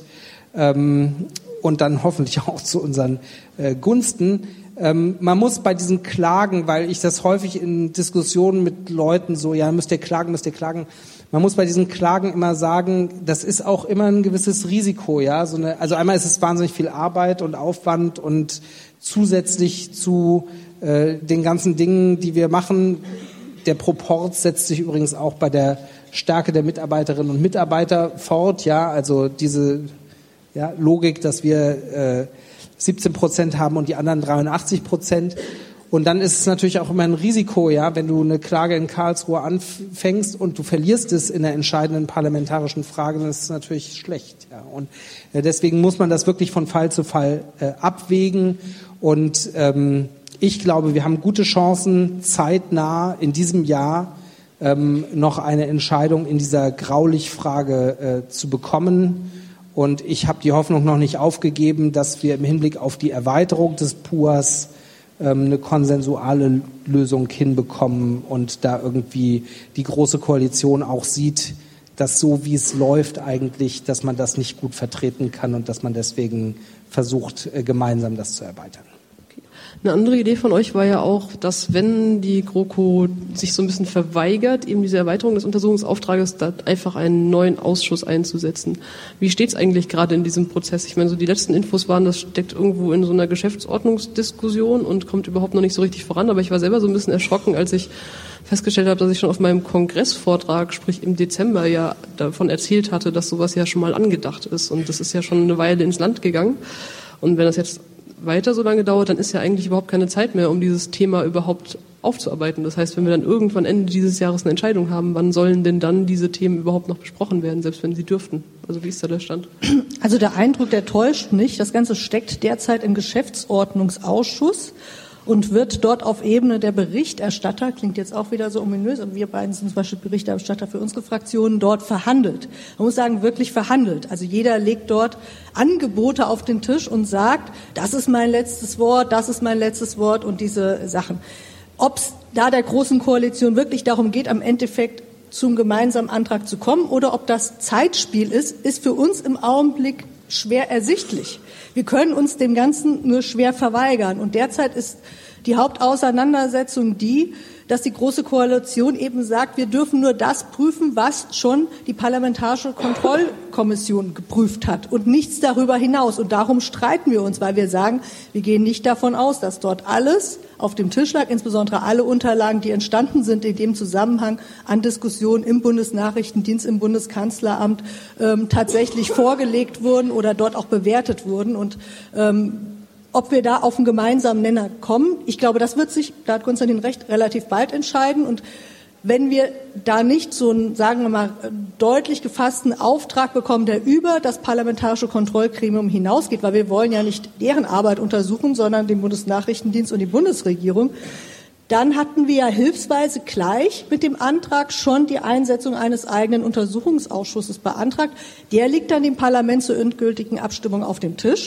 E: ähm, und dann hoffentlich auch zu unseren äh, Gunsten. Ähm, man muss bei diesen Klagen, weil ich das häufig in Diskussionen mit Leuten so, ja, müsst ihr klagen, müsst ihr klagen. Man muss bei diesen Klagen immer sagen, das ist auch immer ein gewisses Risiko, ja. So eine, also einmal ist es wahnsinnig viel Arbeit und Aufwand und zusätzlich zu äh, den ganzen Dingen, die wir machen. Der Proport setzt sich übrigens auch bei der Stärke der Mitarbeiterinnen und Mitarbeiter fort, ja. Also diese ja, Logik, dass wir äh, siebzehn Prozent haben und die anderen dreiundachtzig Prozent. Und dann ist es natürlich auch immer ein Risiko, ja, wenn du eine Klage in Karlsruhe anfängst und du verlierst es in der entscheidenden parlamentarischen Frage, dann ist es natürlich schlecht. Ja. Und äh, deswegen muss man das wirklich von Fall zu Fall äh, abwägen. Und ähm, ich glaube, wir haben gute Chancen, zeitnah in diesem Jahr ähm, noch eine Entscheidung in dieser Graulich-Frage äh, zu bekommen. Und ich habe die Hoffnung noch nicht aufgegeben, dass wir im Hinblick auf die Erweiterung des P U A S ähm, eine konsensuale Lösung hinbekommen und da irgendwie die Große Koalition auch sieht, dass so wie es läuft eigentlich, dass man das nicht gut vertreten kann und dass man deswegen versucht, äh, gemeinsam das zu erweitern.
D: Eine andere Idee von euch war ja auch, dass wenn die GroKo sich so ein bisschen verweigert, eben diese Erweiterung des Untersuchungsauftrages, da einfach einen neuen Ausschuss einzusetzen. Wie steht es eigentlich gerade in diesem Prozess? Ich meine, so die letzten Infos waren, das steckt irgendwo in so einer Geschäftsordnungsdiskussion und kommt überhaupt noch nicht so richtig voran. Aber ich war selber so ein bisschen erschrocken, als ich festgestellt habe, dass ich schon auf meinem Kongressvortrag, sprich im Dezember, ja davon erzählt hatte, dass sowas ja schon mal angedacht ist. Und das ist ja schon eine Weile ins Land gegangen. Und wenn das jetzt weiter so lange dauert, dann ist ja eigentlich überhaupt keine Zeit mehr, um dieses Thema überhaupt aufzuarbeiten. Das heißt, wenn wir dann irgendwann Ende dieses Jahres eine Entscheidung haben, wann sollen denn dann diese Themen überhaupt noch besprochen werden, selbst wenn sie dürften? Also wie ist da der Stand?
F: Also der Eindruck, der täuscht nicht. Das Ganze steckt derzeit im Geschäftsordnungsausschuss und wird dort auf Ebene der Berichterstatter, klingt jetzt auch wieder so ominös, aber wir beiden sind zum Beispiel Berichterstatter für unsere Fraktionen, dort verhandelt. Man muss sagen, wirklich verhandelt. Also jeder legt dort Angebote auf den Tisch und sagt, das ist mein letztes Wort, das ist mein letztes Wort und diese Sachen. Ob es da der Großen Koalition wirklich darum geht, am Endeffekt zum gemeinsamen Antrag zu kommen oder ob das Zeitspiel ist, ist für uns im Augenblick schwer ersichtlich. Wir können uns dem Ganzen nur schwer verweigern. Und derzeit ist die Hauptauseinandersetzung die, dass die Große Koalition eben sagt, wir dürfen nur das prüfen, was schon die Parlamentarische Kontrollkommission geprüft hat und nichts darüber hinaus. Und darum streiten wir uns, weil wir sagen, wir gehen nicht davon aus, dass dort alles auf dem Tisch lag, insbesondere alle Unterlagen, die entstanden sind in dem Zusammenhang an Diskussionen im Bundesnachrichtendienst, im Bundeskanzleramt ähm, tatsächlich vorgelegt wurden oder dort auch bewertet wurden. Und ähm, ob wir da auf einen gemeinsamen Nenner kommen, ich glaube, das wird sich, da hat Konstantin recht, relativ bald entscheiden. Und wenn wir da nicht so einen, sagen wir mal, deutlich gefassten Auftrag bekommen, der über das parlamentarische Kontrollgremium hinausgeht, weil wir wollen ja nicht deren Arbeit untersuchen, sondern den Bundesnachrichtendienst und die Bundesregierung, dann hatten wir ja hilfsweise gleich mit dem Antrag schon die Einsetzung eines eigenen Untersuchungsausschusses beantragt. Der liegt dann dem Parlament zur endgültigen Abstimmung auf dem Tisch.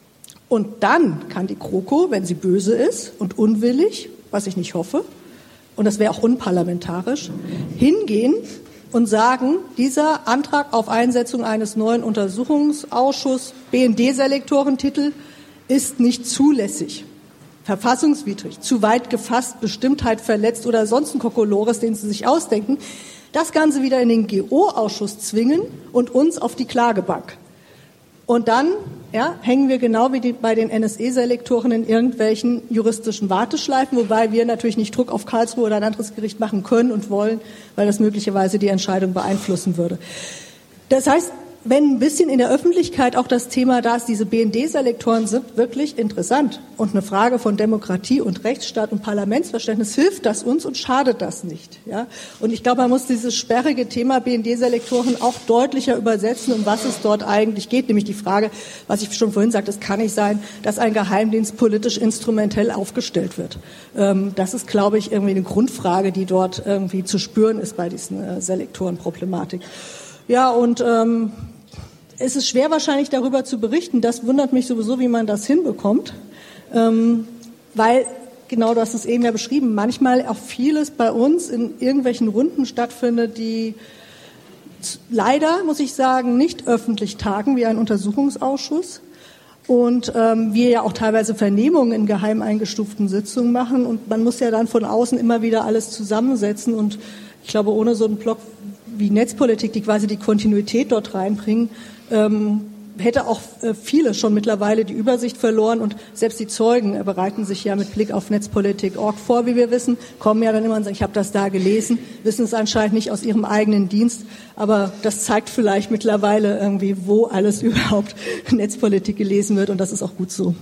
F: Und dann kann die GroKo, wenn sie böse ist und unwillig, was ich nicht hoffe, und das wäre auch unparlamentarisch, hingehen und sagen, dieser Antrag auf Einsetzung eines neuen Untersuchungsausschusses, B N D-Selektorentitel, ist nicht zulässig, verfassungswidrig, zu weit gefasst, Bestimmtheit verletzt oder sonst ein Kokolores, den sie sich ausdenken, das Ganze wieder in den G O-Ausschuss zwingen und uns auf die Klagebank. Und dann ja, hängen wir genau wie die, bei den N S E-Selektoren in irgendwelchen juristischen Warteschleifen, wobei wir natürlich nicht Druck auf Karlsruhe oder ein anderes Gericht machen können und wollen, weil das möglicherweise die Entscheidung beeinflussen würde. Das heißt, wenn ein bisschen in der Öffentlichkeit auch das Thema da ist, diese B N D-Selektoren sind wirklich interessant und eine Frage von Demokratie und Rechtsstaat und Parlamentsverständnis, hilft das uns und schadet das nicht. Ja? Und ich glaube, man muss dieses sperrige Thema B N D-Selektoren auch deutlicher übersetzen, um was es dort eigentlich geht, nämlich die Frage, was ich schon vorhin sagte, es kann nicht sein, dass ein Geheimdienst politisch instrumentell aufgestellt wird. Ähm, das ist, glaube ich, irgendwie eine Grundfrage, die dort irgendwie zu spüren ist bei diesen äh, Selektorenproblematik. Ja, und ähm, es ist schwer wahrscheinlich darüber zu berichten. Das wundert mich sowieso, wie man das hinbekommt. Ähm, weil, genau, du hast es eben ja beschrieben, manchmal auch vieles bei uns in irgendwelchen Runden stattfindet, die leider, muss ich sagen, nicht öffentlich tagen wie ein Untersuchungsausschuss. Und ähm, wir ja auch teilweise Vernehmungen in geheim eingestuften Sitzungen machen. Und man muss ja dann von außen immer wieder alles zusammensetzen. Und ich glaube, ohne so einen Blog wie Netzpolitik, die quasi die Kontinuität dort reinbringen, ähm, hätte auch äh, viele schon mittlerweile die Übersicht verloren und selbst die Zeugen äh, bereiten sich ja mit Blick auf Netzpolitik Punkt org vor, wie wir wissen, kommen ja dann immer und sagen, ich habe das da gelesen, wissen es anscheinend nicht aus ihrem eigenen Dienst, aber das zeigt vielleicht mittlerweile irgendwie, wo alles überhaupt Netzpolitik gelesen wird und das ist auch gut so.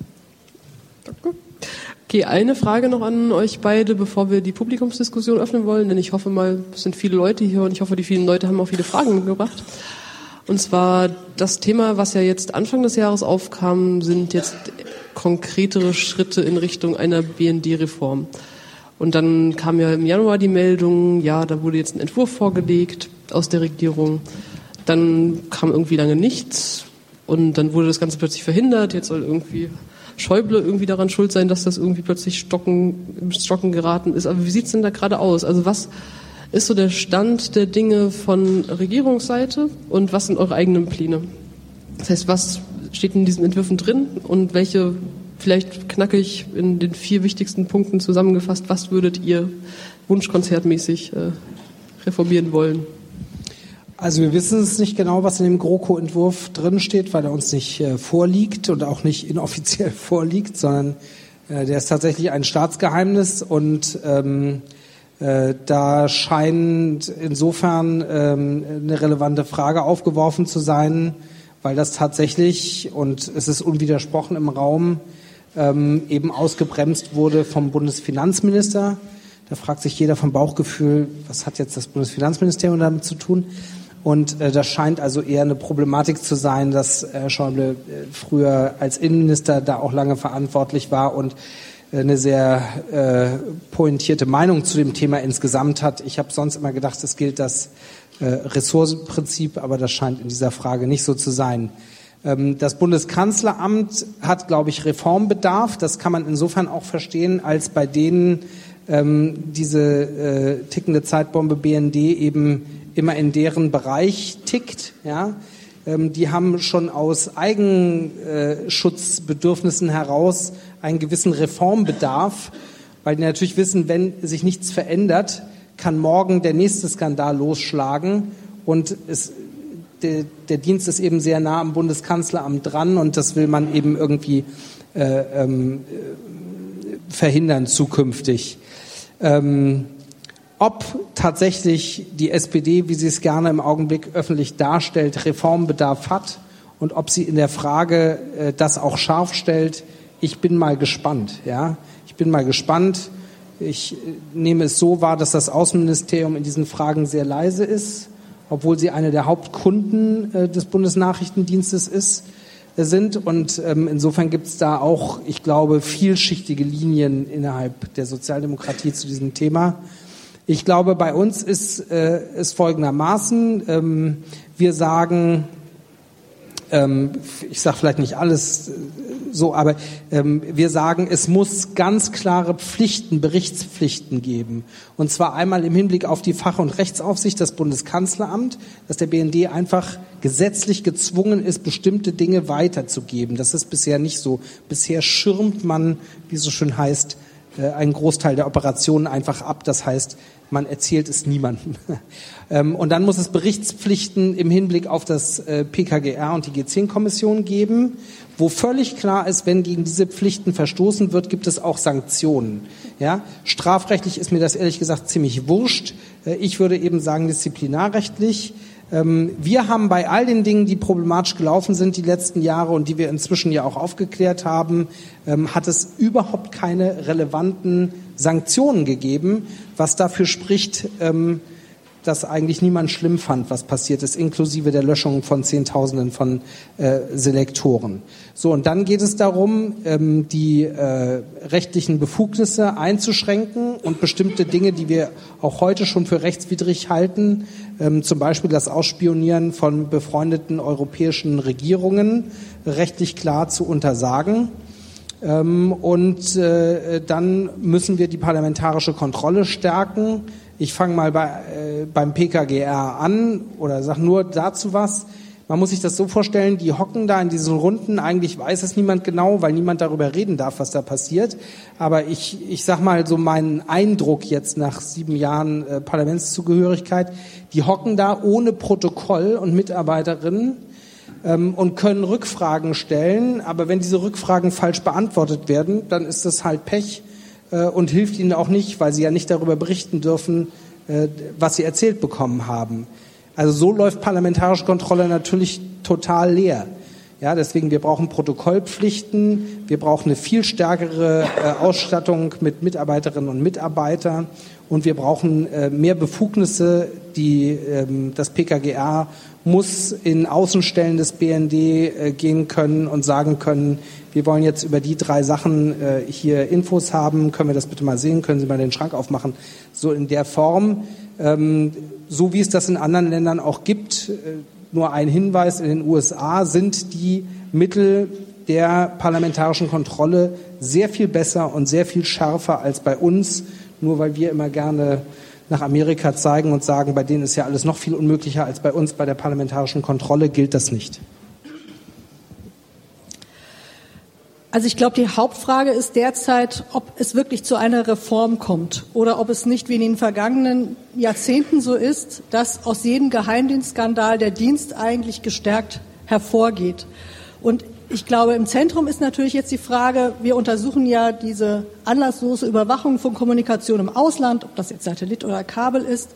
D: Danke. Okay, eine Frage noch an euch beide, bevor wir die Publikumsdiskussion öffnen wollen, denn ich hoffe mal, es sind viele Leute hier und ich hoffe, die vielen Leute haben auch viele Fragen mitgebracht. Und zwar das Thema, was ja jetzt Anfang des Jahres aufkam, sind jetzt konkretere Schritte in Richtung einer B N D-Reform. Und dann kam ja im Januar die Meldung, ja, da wurde jetzt ein Entwurf vorgelegt aus der Regierung. Dann kam irgendwie lange nichts und dann wurde das Ganze plötzlich verhindert. Jetzt soll irgendwie Schäuble irgendwie daran schuld sein, dass das irgendwie plötzlich stocken, im Stocken geraten ist. Aber wie sieht's denn da gerade aus? Also was ist so der Stand der Dinge von Regierungsseite und was sind eure eigenen Pläne? Das heißt, was steht in diesen Entwürfen drin und welche, vielleicht knackig in den vier wichtigsten Punkten zusammengefasst, was würdet ihr wunschkonzertmäßig äh, reformieren wollen?
E: Also wir wissen es nicht genau, was in dem GroKo-Entwurf drin steht, weil er uns nicht äh, vorliegt und auch nicht inoffiziell vorliegt, sondern äh, der ist tatsächlich ein Staatsgeheimnis und ähm, äh, da scheint insofern ähm, eine relevante Frage aufgeworfen zu sein, weil das tatsächlich, und es ist unwidersprochen im Raum, ähm, eben ausgebremst wurde vom Bundesfinanzminister. Da fragt sich jeder vom Bauchgefühl, was hat jetzt das Bundesfinanzministerium damit zu tun? Und äh, das scheint also eher eine Problematik zu sein, dass Herr Schäuble äh, früher als Innenminister da auch lange verantwortlich war und äh, eine sehr äh, pointierte Meinung zu dem Thema insgesamt hat. Ich habe sonst immer gedacht, es gilt das äh, Ressourcenprinzip, aber das scheint in dieser Frage nicht so zu sein. Ähm, das Bundeskanzleramt hat, glaube ich, Reformbedarf. Das kann man insofern auch verstehen, als bei denen ähm, diese äh, tickende Zeitbombe B N D eben immer in deren Bereich tickt, ja, ähm, die haben schon aus Eigenschutzbedürfnissen heraus einen gewissen Reformbedarf, weil die natürlich wissen, wenn sich nichts verändert, kann morgen der nächste Skandal losschlagen und es, der, der Dienst ist eben sehr nah am Bundeskanzleramt dran und das will man eben irgendwie äh, ähm, verhindern zukünftig. Ähm, Ob tatsächlich die S P D, wie sie es gerne im Augenblick öffentlich darstellt, Reformbedarf hat und ob sie in der Frage äh, das auch scharf stellt, ich bin mal gespannt. Ja, ich bin mal gespannt. Ich äh, nehme es so wahr, dass das Außenministerium in diesen Fragen sehr leise ist, obwohl sie eine der Hauptkunden äh, des Bundesnachrichtendienstes ist, äh, sind. Und ähm, insofern gibt es da auch, ich glaube, vielschichtige Linien innerhalb der Sozialdemokratie zu diesem Thema. Ich glaube, bei uns ist äh, es folgendermaßen, ähm, wir sagen, ähm, ich sage vielleicht nicht alles äh, so, aber ähm, wir sagen, es muss ganz klare Pflichten, Berichtspflichten geben. Und zwar einmal im Hinblick auf die Fach- und Rechtsaufsicht, das Bundeskanzleramt, dass der B N D einfach gesetzlich gezwungen ist, bestimmte Dinge weiterzugeben. Das ist bisher nicht so. Bisher schirmt man, wie es so schön heißt, äh, einen Großteil der Operationen einfach ab. Das heißt, man erzählt es niemandem. Und dann muss es Berichtspflichten im Hinblick auf das P K G R und die G zehn Kommission geben, wo völlig klar ist, wenn gegen diese Pflichten verstoßen wird, gibt es auch Sanktionen. Ja? Strafrechtlich ist mir das ehrlich gesagt ziemlich wurscht. Ich würde eben sagen, disziplinarrechtlich. Wir haben bei all den Dingen, die problematisch gelaufen sind die letzten Jahre und die wir inzwischen ja auch aufgeklärt haben, hat es überhaupt keine relevanten Sanktionen gegeben, was dafür spricht, dass eigentlich niemand schlimm fand, was passiert ist, inklusive der Löschung von Zehntausenden von äh, Selektoren. So, und dann geht es darum, ähm, die äh, rechtlichen Befugnisse einzuschränken und bestimmte Dinge, die wir auch heute schon für rechtswidrig halten, ähm, zum Beispiel das Ausspionieren von befreundeten europäischen Regierungen, rechtlich klar zu untersagen. Ähm, und äh, dann müssen wir die parlamentarische Kontrolle stärken. Ich fange mal bei, äh, beim P K G R an oder sag nur dazu was. Man muss sich das so vorstellen, die hocken da in diesen Runden, eigentlich weiß es niemand genau, weil niemand darüber reden darf, was da passiert. Aber ich, ich sag mal so meinen Eindruck jetzt nach sieben Jahren äh, Parlamentszugehörigkeit, die hocken da ohne Protokoll und Mitarbeiterinnen ähm, und können Rückfragen stellen. Aber wenn diese Rückfragen falsch beantwortet werden, dann ist das halt Pech. Und hilft ihnen auch nicht, weil sie ja nicht darüber berichten dürfen, was sie erzählt bekommen haben. Also so läuft parlamentarische Kontrolle natürlich total leer. Ja, deswegen, wir brauchen Protokollpflichten, wir brauchen eine viel stärkere Ausstattung mit Mitarbeiterinnen und Mitarbeitern und wir brauchen mehr Befugnisse. Die, das P K G R muss in Außenstellen des B N D gehen können und sagen können, wir wollen jetzt über die drei Sachen äh, hier Infos haben, können wir das bitte mal sehen, können Sie mal den Schrank aufmachen, so in der Form, ähm, so wie es das in anderen Ländern auch gibt. Äh, nur ein Hinweis, in den U S A sind die Mittel der parlamentarischen Kontrolle sehr viel besser und sehr viel schärfer als bei uns, nur weil wir immer gerne nach Amerika zeigen und sagen, bei denen ist ja alles noch viel unmöglicher als bei uns, bei der parlamentarischen Kontrolle gilt das nicht.
F: Also ich glaube, die Hauptfrage ist derzeit, ob es wirklich zu einer Reform kommt oder ob es nicht wie in den vergangenen Jahrzehnten so ist, dass aus jedem Geheimdienstskandal der Dienst eigentlich gestärkt hervorgeht. Und ich glaube, im Zentrum ist natürlich jetzt die Frage, wir untersuchen ja diese anlasslose Überwachung von Kommunikation im Ausland, ob das jetzt Satellit oder Kabel ist,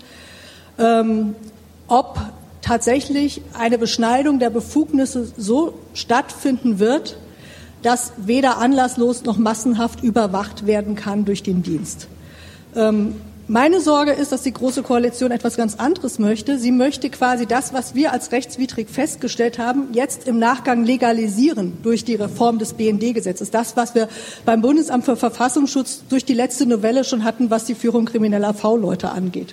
F: ähm, ob tatsächlich eine Beschneidung der Befugnisse so stattfinden wird, dass weder anlasslos noch massenhaft überwacht werden kann durch den Dienst. Ähm, meine Sorge ist, dass die Große Koalition etwas ganz anderes möchte. Sie möchte quasi das, was wir als rechtswidrig festgestellt haben, jetzt im Nachgang legalisieren durch die Reform des B N D-Gesetzes. Das, was wir beim Bundesamt für Verfassungsschutz durch die letzte Novelle schon hatten, was die Führung krimineller V-Leute angeht.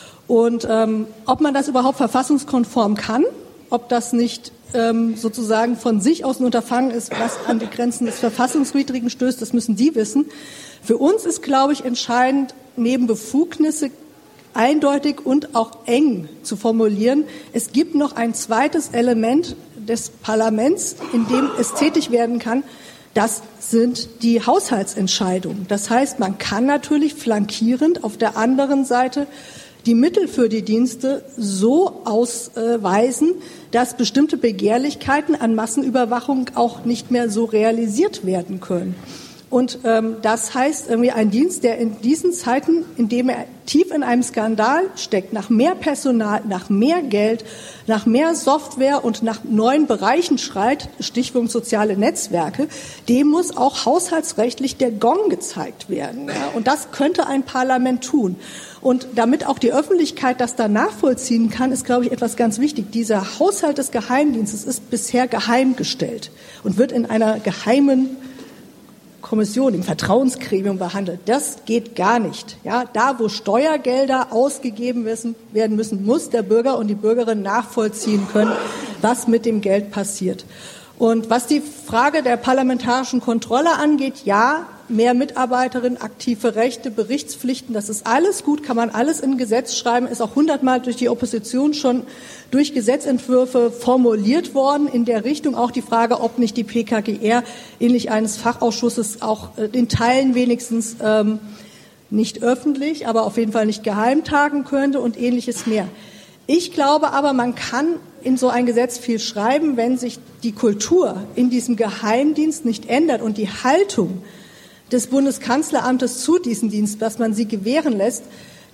F: Und ähm, ob man das überhaupt verfassungskonform kann, ob das nicht ähm, sozusagen von sich aus ein Unterfangen ist, was an die Grenzen des Verfassungswidrigen stößt, das müssen die wissen. Für uns ist, glaube ich, entscheidend, neben Befugnisse eindeutig und auch eng zu formulieren. Es gibt noch ein zweites Element des Parlaments, in dem es tätig werden kann. Das sind die Haushaltsentscheidungen. Das heißt, man kann natürlich flankierend auf der anderen Seite die Mittel für die Dienste so ausweisen, dass bestimmte Begehrlichkeiten an Massenüberwachung auch nicht mehr so realisiert werden können. Und ähm, das heißt irgendwie ein Dienst, der in diesen Zeiten, in dem er tief in einem Skandal steckt, nach mehr Personal, nach mehr Geld, nach mehr Software und nach neuen Bereichen schreit, Stichwort soziale Netzwerke, dem muss auch haushaltsrechtlich der Gong gezeigt werden. Ja? Und das könnte ein Parlament tun. Und damit auch die Öffentlichkeit das dann nachvollziehen kann, ist, glaube ich, etwas ganz wichtig. Dieser Haushalt des Geheimdienstes ist bisher geheim gestellt und wird in einer geheimen Kommission, im Vertrauensgremium behandelt. Das geht gar nicht. Ja, da, wo Steuergelder ausgegeben werden müssen, muss der Bürger und die Bürgerin nachvollziehen können, was mit dem Geld passiert. Und was die Frage der parlamentarischen Kontrolle angeht, ja, mehr Mitarbeiterinnen, aktive Rechte, Berichtspflichten, das ist alles gut, kann man alles in ein Gesetz schreiben, ist auch hundertmal durch die Opposition schon durch Gesetzentwürfe formuliert worden. In der Richtung auch die Frage, ob nicht die P K G R ähnlich eines Fachausschusses auch in Teilen wenigstens ähm, nicht öffentlich, aber auf jeden Fall nicht geheim tagen könnte und ähnliches mehr. Ich glaube aber, man kann in so ein Gesetz viel schreiben, wenn sich die Kultur in diesem Geheimdienst nicht ändert und die Haltung des Bundeskanzleramtes zu diesem Dienst, dass man sie gewähren lässt,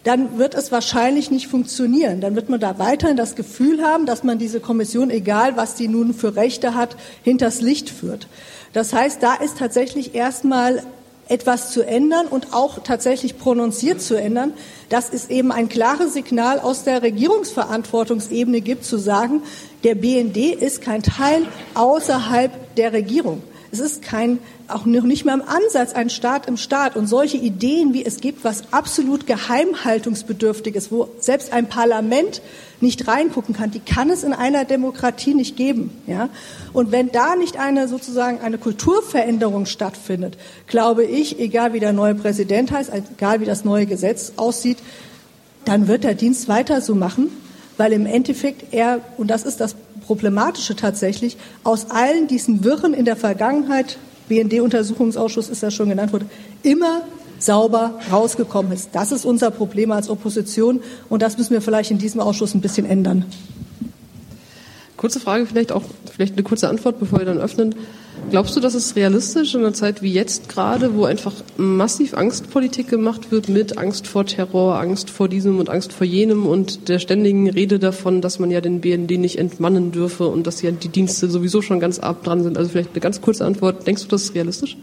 F: dann wird es wahrscheinlich nicht funktionieren. Dann wird man da weiterhin das Gefühl haben, dass man diese Kommission, egal was die nun für Rechte hat, hinters Licht führt. Das heißt, da ist tatsächlich erstmal etwas zu ändern und auch tatsächlich prononziert zu ändern, dass es eben ein klares Signal aus der Regierungsverantwortungsebene gibt, zu sagen, der B N D ist kein Teil außerhalb der Regierung. Es ist kein, auch noch nicht mehr im Ansatz ein Staat im Staat. Und solche Ideen, wie es gibt, was absolut geheimhaltungsbedürftig ist, wo selbst ein Parlament nicht reingucken kann, die kann es in einer Demokratie nicht geben. Ja? Und wenn da nicht eine sozusagen eine Kulturveränderung stattfindet, glaube ich, egal wie der neue Präsident heißt, egal wie das neue Gesetz aussieht, dann wird der Dienst weiter so machen, weil im Endeffekt er, und das ist das Problematische tatsächlich, aus allen diesen Wirren in der Vergangenheit, B N D-Untersuchungsausschuss ist ja schon genannt worden, immer sauber rausgekommen ist. Das ist unser Problem als Opposition und das müssen wir vielleicht in diesem Ausschuss ein bisschen ändern.
D: Kurze Frage, vielleicht auch vielleicht eine kurze Antwort, bevor wir dann öffnen. Glaubst du, dass es realistisch in einer Zeit wie jetzt gerade, wo einfach massiv Angstpolitik gemacht wird mit Angst vor Terror, Angst vor diesem und Angst vor jenem und der ständigen Rede davon, dass man ja den B N D nicht entmannen dürfe und dass ja die Dienste sowieso schon ganz arg dran sind? Also vielleicht eine ganz kurze Antwort. Denkst du, das ist realistisch?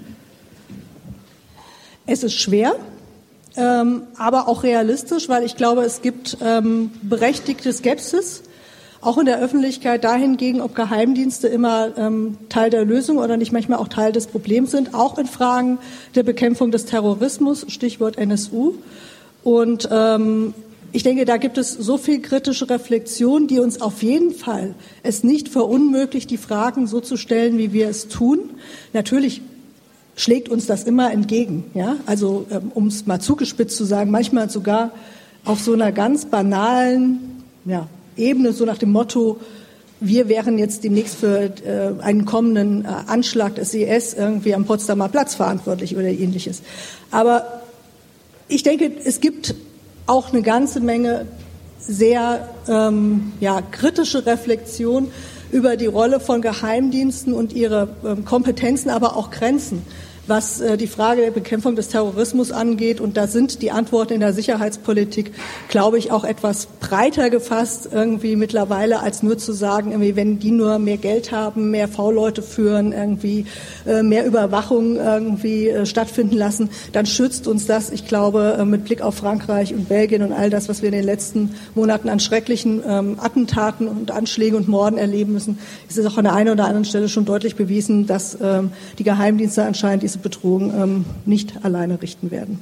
F: Es ist schwer, ähm, aber auch realistisch, weil ich glaube, es gibt ähm, berechtigte Skepsis, auch in der Öffentlichkeit dahingegen, ob Geheimdienste immer ähm, Teil der Lösung oder nicht manchmal auch Teil des Problems sind, auch in Fragen der Bekämpfung des Terrorismus, Stichwort N S U. Und ähm, ich denke, da gibt es so viel kritische Reflexion, die uns auf jeden Fall es nicht verunmöglicht, die Fragen so zu stellen, wie wir es tun. Natürlich schlägt uns das immer entgegen, ja. Also ähm, um es mal zugespitzt zu sagen, manchmal sogar auf so einer ganz banalen, ja, Ebene, so nach dem Motto, wir wären jetzt demnächst für äh, einen kommenden äh, Anschlag des I S irgendwie am Potsdamer Platz verantwortlich oder ähnliches. Aber ich denke, es gibt auch eine ganze Menge sehr ähm, ja, kritische Reflexion über die Rolle von Geheimdiensten und ihre ähm, Kompetenzen, aber auch Grenzen, was äh, die Frage der Bekämpfung des Terrorismus angeht. Und da sind die Antworten in der Sicherheitspolitik, glaube ich, auch etwas breiter gefasst irgendwie mittlerweile, als nur zu sagen, irgendwie, wenn die nur mehr Geld haben, mehr V-Leute führen, irgendwie äh, mehr Überwachung irgendwie äh, stattfinden lassen, dann schützt uns das. Ich glaube, äh, mit Blick auf Frankreich und Belgien und all das, was wir in den letzten Monaten an schrecklichen ähm, Attentaten und Anschlägen und Morden erleben müssen, ist es auch an der einen oder anderen Stelle schon deutlich bewiesen, dass ähm, die Geheimdienste anscheinend diese Bedrohung ähm, nicht alleine richten werden.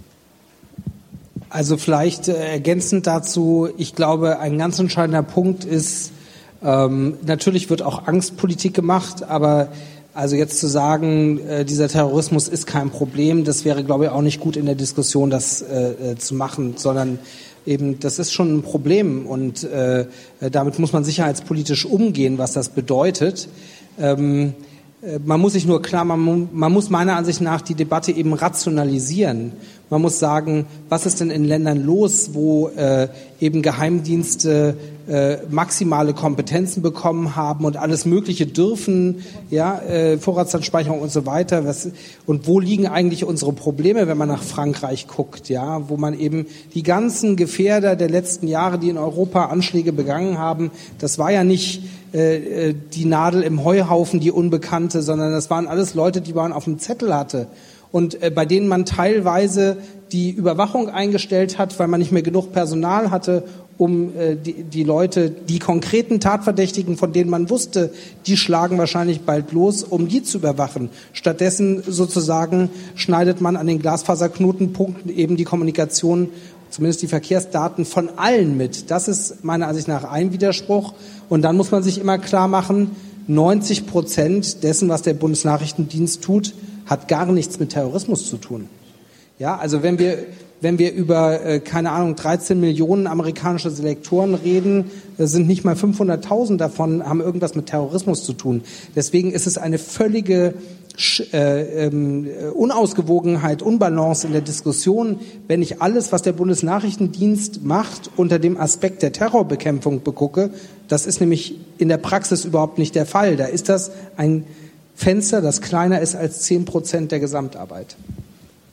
E: Also vielleicht äh, ergänzend dazu, ich glaube, ein ganz entscheidender Punkt ist, ähm, natürlich wird auch Angstpolitik gemacht, aber also jetzt zu sagen, äh, dieser Terrorismus ist kein Problem, das wäre, glaube ich, auch nicht gut in der Diskussion, das äh, äh, zu machen, sondern eben, das ist schon ein Problem und äh, damit muss man sicherheitspolitisch umgehen, was das bedeutet. Ähm, Man muss sich nur klar, man, man muss meiner Ansicht nach die Debatte eben rationalisieren. Man muss sagen, was ist denn in Ländern los, wo äh, eben Geheimdienste äh, maximale Kompetenzen bekommen haben und alles Mögliche dürfen, ja, äh, Vorratsdatenspeicherung und so weiter. Was, und wo liegen eigentlich unsere Probleme, wenn man nach Frankreich guckt, ja, wo man eben die ganzen Gefährder der letzten Jahre, die in Europa Anschläge begangen haben, das war ja nicht äh, die Nadel im Heuhaufen, die Unbekannte, sondern das waren alles Leute, die man auf dem Zettel hatte. Und äh, bei denen man teilweise die Überwachung eingestellt hat, weil man nicht mehr genug Personal hatte, um äh, die, die Leute, die konkreten Tatverdächtigen, von denen man wusste, die schlagen wahrscheinlich bald los, um die zu überwachen. Stattdessen sozusagen schneidet man an den Glasfaserknotenpunkten eben die Kommunikation, zumindest die Verkehrsdaten von allen mit. Das ist meiner Ansicht nach ein Widerspruch. Und dann muss man sich immer klar machen, neunzig Prozent dessen, was der Bundesnachrichtendienst tut, hat gar nichts mit Terrorismus zu tun. Ja, also wenn wir wenn wir über äh, keine Ahnung dreizehn Millionen amerikanische Selektoren reden, äh, sind nicht mal fünfhunderttausend davon haben irgendwas mit Terrorismus zu tun. Deswegen ist es eine völlige äh, äh, Unausgewogenheit, Unbalance in der Diskussion, wenn ich alles, was der Bundesnachrichtendienst macht, unter dem Aspekt der Terrorbekämpfung begucke. Das ist nämlich in der Praxis überhaupt nicht der Fall. Da ist das ein Fenster, das kleiner ist als zehn Prozent der Gesamtarbeit.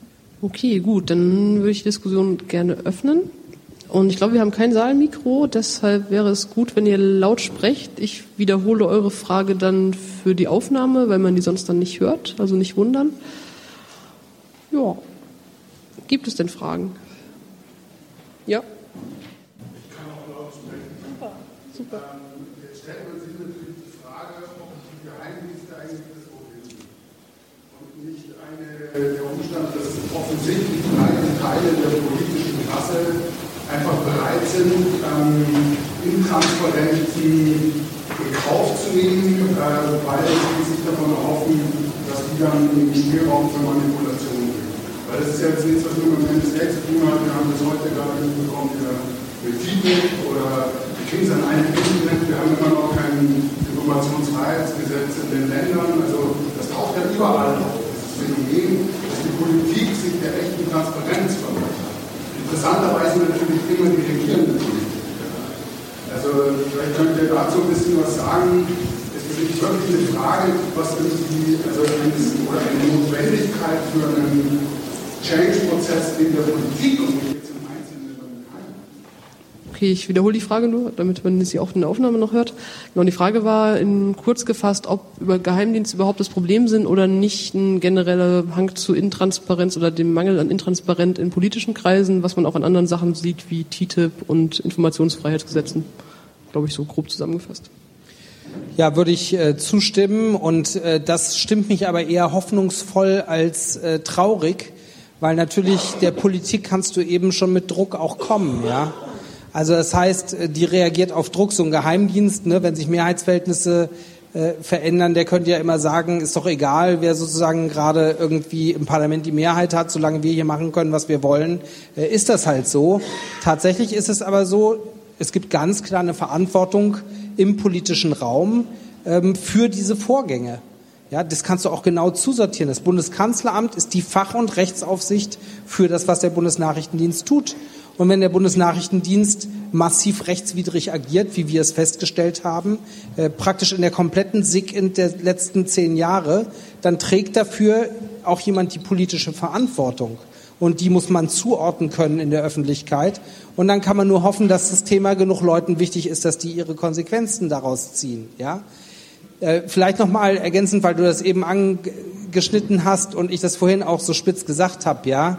D: Okay, gut, dann würde ich die Diskussion gerne öffnen. Und ich glaube, wir haben kein Saalmikro, deshalb wäre es gut, wenn ihr laut sprecht. Ich wiederhole eure Frage dann für die Aufnahme, weil man die sonst dann nicht hört, also nicht wundern. Ja, gibt es denn Fragen? Ja?
G: Ich kann auch laut sprechen.
D: Super, super.
G: Ähm, jetzt stellt man sich natürlich die Frage, ob die Geheimdienste eigentlich das Problem sind. Und nicht eine, der Umstand, dass offensichtlich breite Teile der politischen Klasse einfach bereit sind, ähm, Intransparenzen in Kauf zu nehmen, äh, weil sie sich davon erhoffen, dass die dann den Spielraum für Manipulationen bringen. Weil das ist ja jetzt nichts, was nur mit dem N S A zu tun hat. Wir haben das heute gerade mitbekommen, mit T T I P oder wir kriegen es an einem Internet. Wir haben immer noch kein Informationsfreiheitsgesetz in den Ländern. Also das taucht ja überall auf. Das Phänomen, dass die Politik sich der echten Transparenz verweigert. Interessanterweise natürlich immer die regierende Politik. Also vielleicht könnt ihr dazu ein bisschen was sagen. Es ist nicht wirklich eine Frage, was ist die, also eine, oder eine Notwendigkeit für einen Change-Prozess in der Politik und nicht jetzt im Einzelnen beim Geheim.
D: Okay, ich wiederhole die Frage nur, damit man sie auch in der Aufnahme noch hört. Genau, die Frage war in kurz gefasst, ob über Geheimdienste überhaupt das Problem sind oder nicht ein genereller Hang zu Intransparenz oder dem Mangel an Intransparenz in politischen Kreisen, was man auch an anderen Sachen sieht, wie T T I P und Informationsfreiheitsgesetzen. Glaube ich, so grob zusammengefasst.
E: Ja, würde ich äh, zustimmen und äh, das stimmt mich aber eher hoffnungsvoll als äh, traurig, weil natürlich der Politik kannst du eben schon mit Druck auch kommen, ja. Also das heißt, die reagiert auf Druck, so ein Geheimdienst, ne, wenn sich Mehrheitsverhältnisse äh, verändern, der könnte ja immer sagen, ist doch egal, wer sozusagen gerade irgendwie im Parlament die Mehrheit hat, solange wir hier machen können, was wir wollen, äh, ist das halt so. Tatsächlich ist es aber so, es gibt ganz klar eine Verantwortung im politischen Raum ähm, für diese Vorgänge. Ja, das kannst du auch genau zusortieren. Das Bundeskanzleramt ist die Fach- und Rechtsaufsicht für das, was der Bundesnachrichtendienst tut. Und wenn der Bundesnachrichtendienst massiv rechtswidrig agiert, wie wir es festgestellt haben, äh, praktisch in der kompletten S I G in der letzten zehn Jahre, dann trägt dafür auch jemand die politische Verantwortung. Und die muss man zuordnen können in der Öffentlichkeit. Und dann kann man nur hoffen, dass das Thema genug Leuten wichtig ist, dass die ihre Konsequenzen daraus ziehen. Ja? Äh, vielleicht nochmal ergänzend, weil du das eben angeschnitten hast und ich das vorhin auch so spitz gesagt habe. Ja?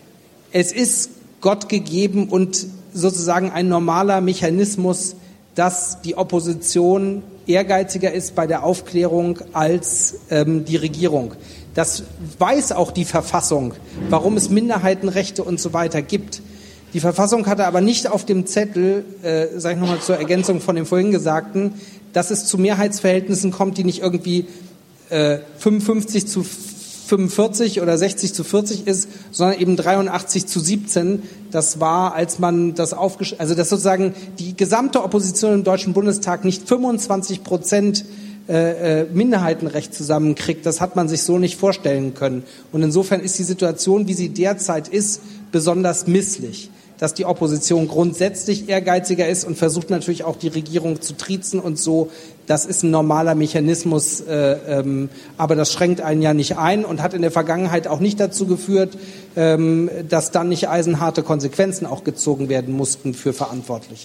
E: Es ist Gott gegeben und sozusagen ein normaler Mechanismus, dass die Opposition ehrgeiziger ist bei der Aufklärung als ähm, die Regierung. Das weiß auch die Verfassung, warum es Minderheitenrechte und so weiter gibt. Die Verfassung hatte aber nicht auf dem Zettel, äh, sage ich nochmal zur Ergänzung von dem vorhin Gesagten, dass es zu Mehrheitsverhältnissen kommt, die nicht irgendwie äh, fünfundfünfzig zu fünfundvierzig oder sechzig zu vierzig ist, sondern eben dreiundachtzig zu siebzehn. Das war, als man das aufgesch... Also dass sozusagen die gesamte Opposition im Deutschen Bundestag nicht fünfundzwanzig Prozent äh, Minderheitenrecht zusammenkriegt, das hat man sich so nicht vorstellen können. Und insofern ist die Situation, wie sie derzeit ist, besonders misslich. Dass die Opposition grundsätzlich ehrgeiziger ist und versucht natürlich auch die Regierung zu triezen und so. Das ist ein normaler Mechanismus, äh, ähm, aber das schränkt einen ja nicht ein und hat in der Vergangenheit auch nicht dazu geführt, ähm, dass dann nicht eisenharte Konsequenzen auch gezogen werden mussten für Verantwortliche.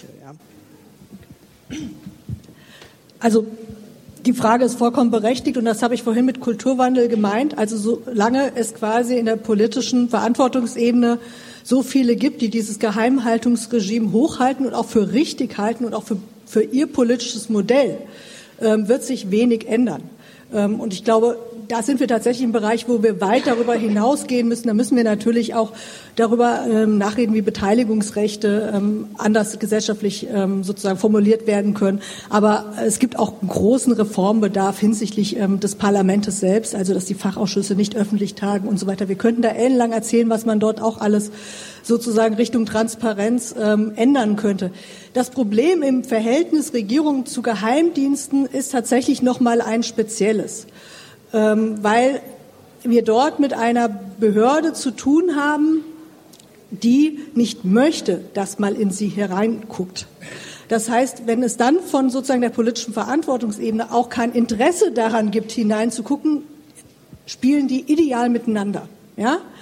E: Ja.
F: Also die Frage ist vollkommen berechtigt und das habe ich vorhin mit Kulturwandel gemeint. Also solange es quasi in der politischen Verantwortungsebene so viele gibt, die dieses Geheimhaltungsregime hochhalten und auch für richtig halten und auch für, für ihr politisches Modell, ähm, wird sich wenig ändern. Ähm, und ich glaube, da sind wir tatsächlich im Bereich, wo wir weit darüber hinausgehen müssen. Da müssen wir natürlich auch darüber ähm, nachreden, wie Beteiligungsrechte ähm, anders gesellschaftlich ähm, sozusagen formuliert werden können. Aber es gibt auch einen großen Reformbedarf hinsichtlich ähm, des Parlaments selbst, also dass die Fachausschüsse nicht öffentlich tagen und so weiter. Wir könnten da ellenlang erzählen, was man dort auch alles sozusagen Richtung Transparenz ähm, ändern könnte. Das Problem im Verhältnis Regierung zu Geheimdiensten ist tatsächlich noch mal ein spezielles. Ähm, weil wir dort mit einer Behörde zu tun haben, die nicht möchte, dass mal in sie hereinguckt. Das heißt, wenn es dann von sozusagen der politischen Verantwortungsebene auch kein Interesse daran gibt, hineinzugucken, spielen die ideal miteinander. Ja?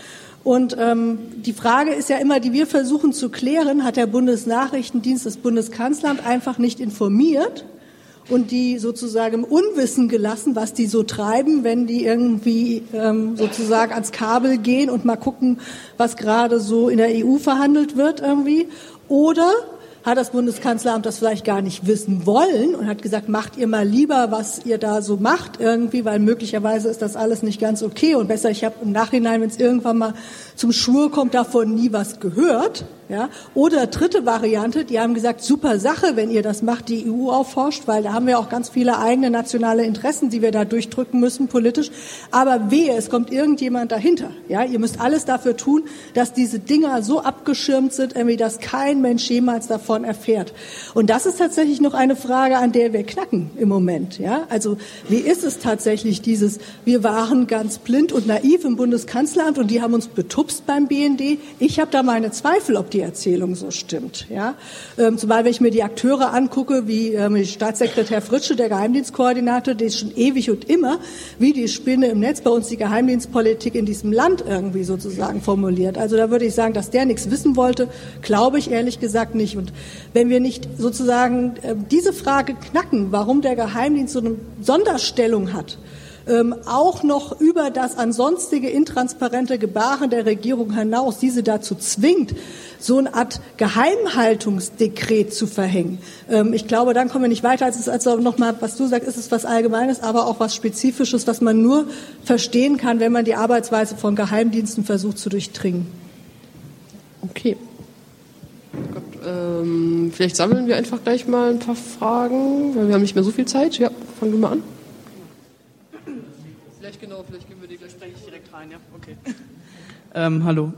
F: Und ähm, die Frage ist ja immer, die wir versuchen zu klären, hat der Bundesnachrichtendienst das Bundeskanzleramt einfach nicht informiert und die sozusagen im Unwissen gelassen, was die so treiben, wenn die irgendwie ähm, sozusagen ans Kabel gehen und mal gucken, was gerade so in der E U verhandelt wird irgendwie. Oder hat das Bundeskanzleramt das vielleicht gar nicht wissen wollen und hat gesagt, macht ihr mal lieber, was ihr da so macht irgendwie, weil möglicherweise ist das alles nicht ganz okay und besser, ich habe im Nachhinein, wenn es irgendwann mal zum Schwur kommt, davon nie was gehört. Ja? Oder dritte Variante, die haben gesagt, super Sache, wenn ihr das macht, die E U aufforscht, weil da haben wir auch ganz viele eigene nationale Interessen, die wir da durchdrücken müssen politisch. Aber wehe, es kommt irgendjemand dahinter. Ja? Ihr müsst alles dafür tun, dass diese Dinger so abgeschirmt sind, irgendwie, dass kein Mensch jemals davon erfährt. Und das ist tatsächlich noch eine Frage, an der wir knacken im Moment. Ja? Also wie ist es tatsächlich dieses, wir waren ganz blind und naiv im Bundeskanzleramt und die haben uns betupst beim B N D. Ich habe da meine Zweifel, ob die Erzählung so stimmt. Ja? Ähm, zumal, wenn ich mir die Akteure angucke, wie ähm, Staatssekretär Fritsche, der Geheimdienstkoordinator, der ist schon ewig und immer wie die Spinne im Netz bei uns die Geheimdienstpolitik in diesem Land irgendwie sozusagen formuliert. Also da würde ich sagen, dass der nichts wissen wollte, glaube ich ehrlich gesagt nicht. Und wenn wir nicht sozusagen äh, diese Frage knacken, warum der Geheimdienst so eine Sonderstellung hat, ähm, auch noch über das ansonstige intransparente Gebaren der Regierung hinaus diese dazu zwingt, so eine Art Geheimhaltungsdekret zu verhängen. Ähm, ich glaube, dann kommen wir nicht weiter, als es also nochmal, was du sagst, ist es was Allgemeines, aber auch was Spezifisches, was man nur verstehen kann, wenn man die Arbeitsweise von Geheimdiensten versucht zu durchdringen.
D: Okay. Gut, ähm, vielleicht sammeln wir einfach gleich mal ein paar Fragen, weil wir haben nicht mehr so viel Zeit. Ja, fangen wir mal an. Vielleicht genau, vielleicht gehen wir die gleich spreche ich direkt rein, ja, okay.
H: Ähm, hallo.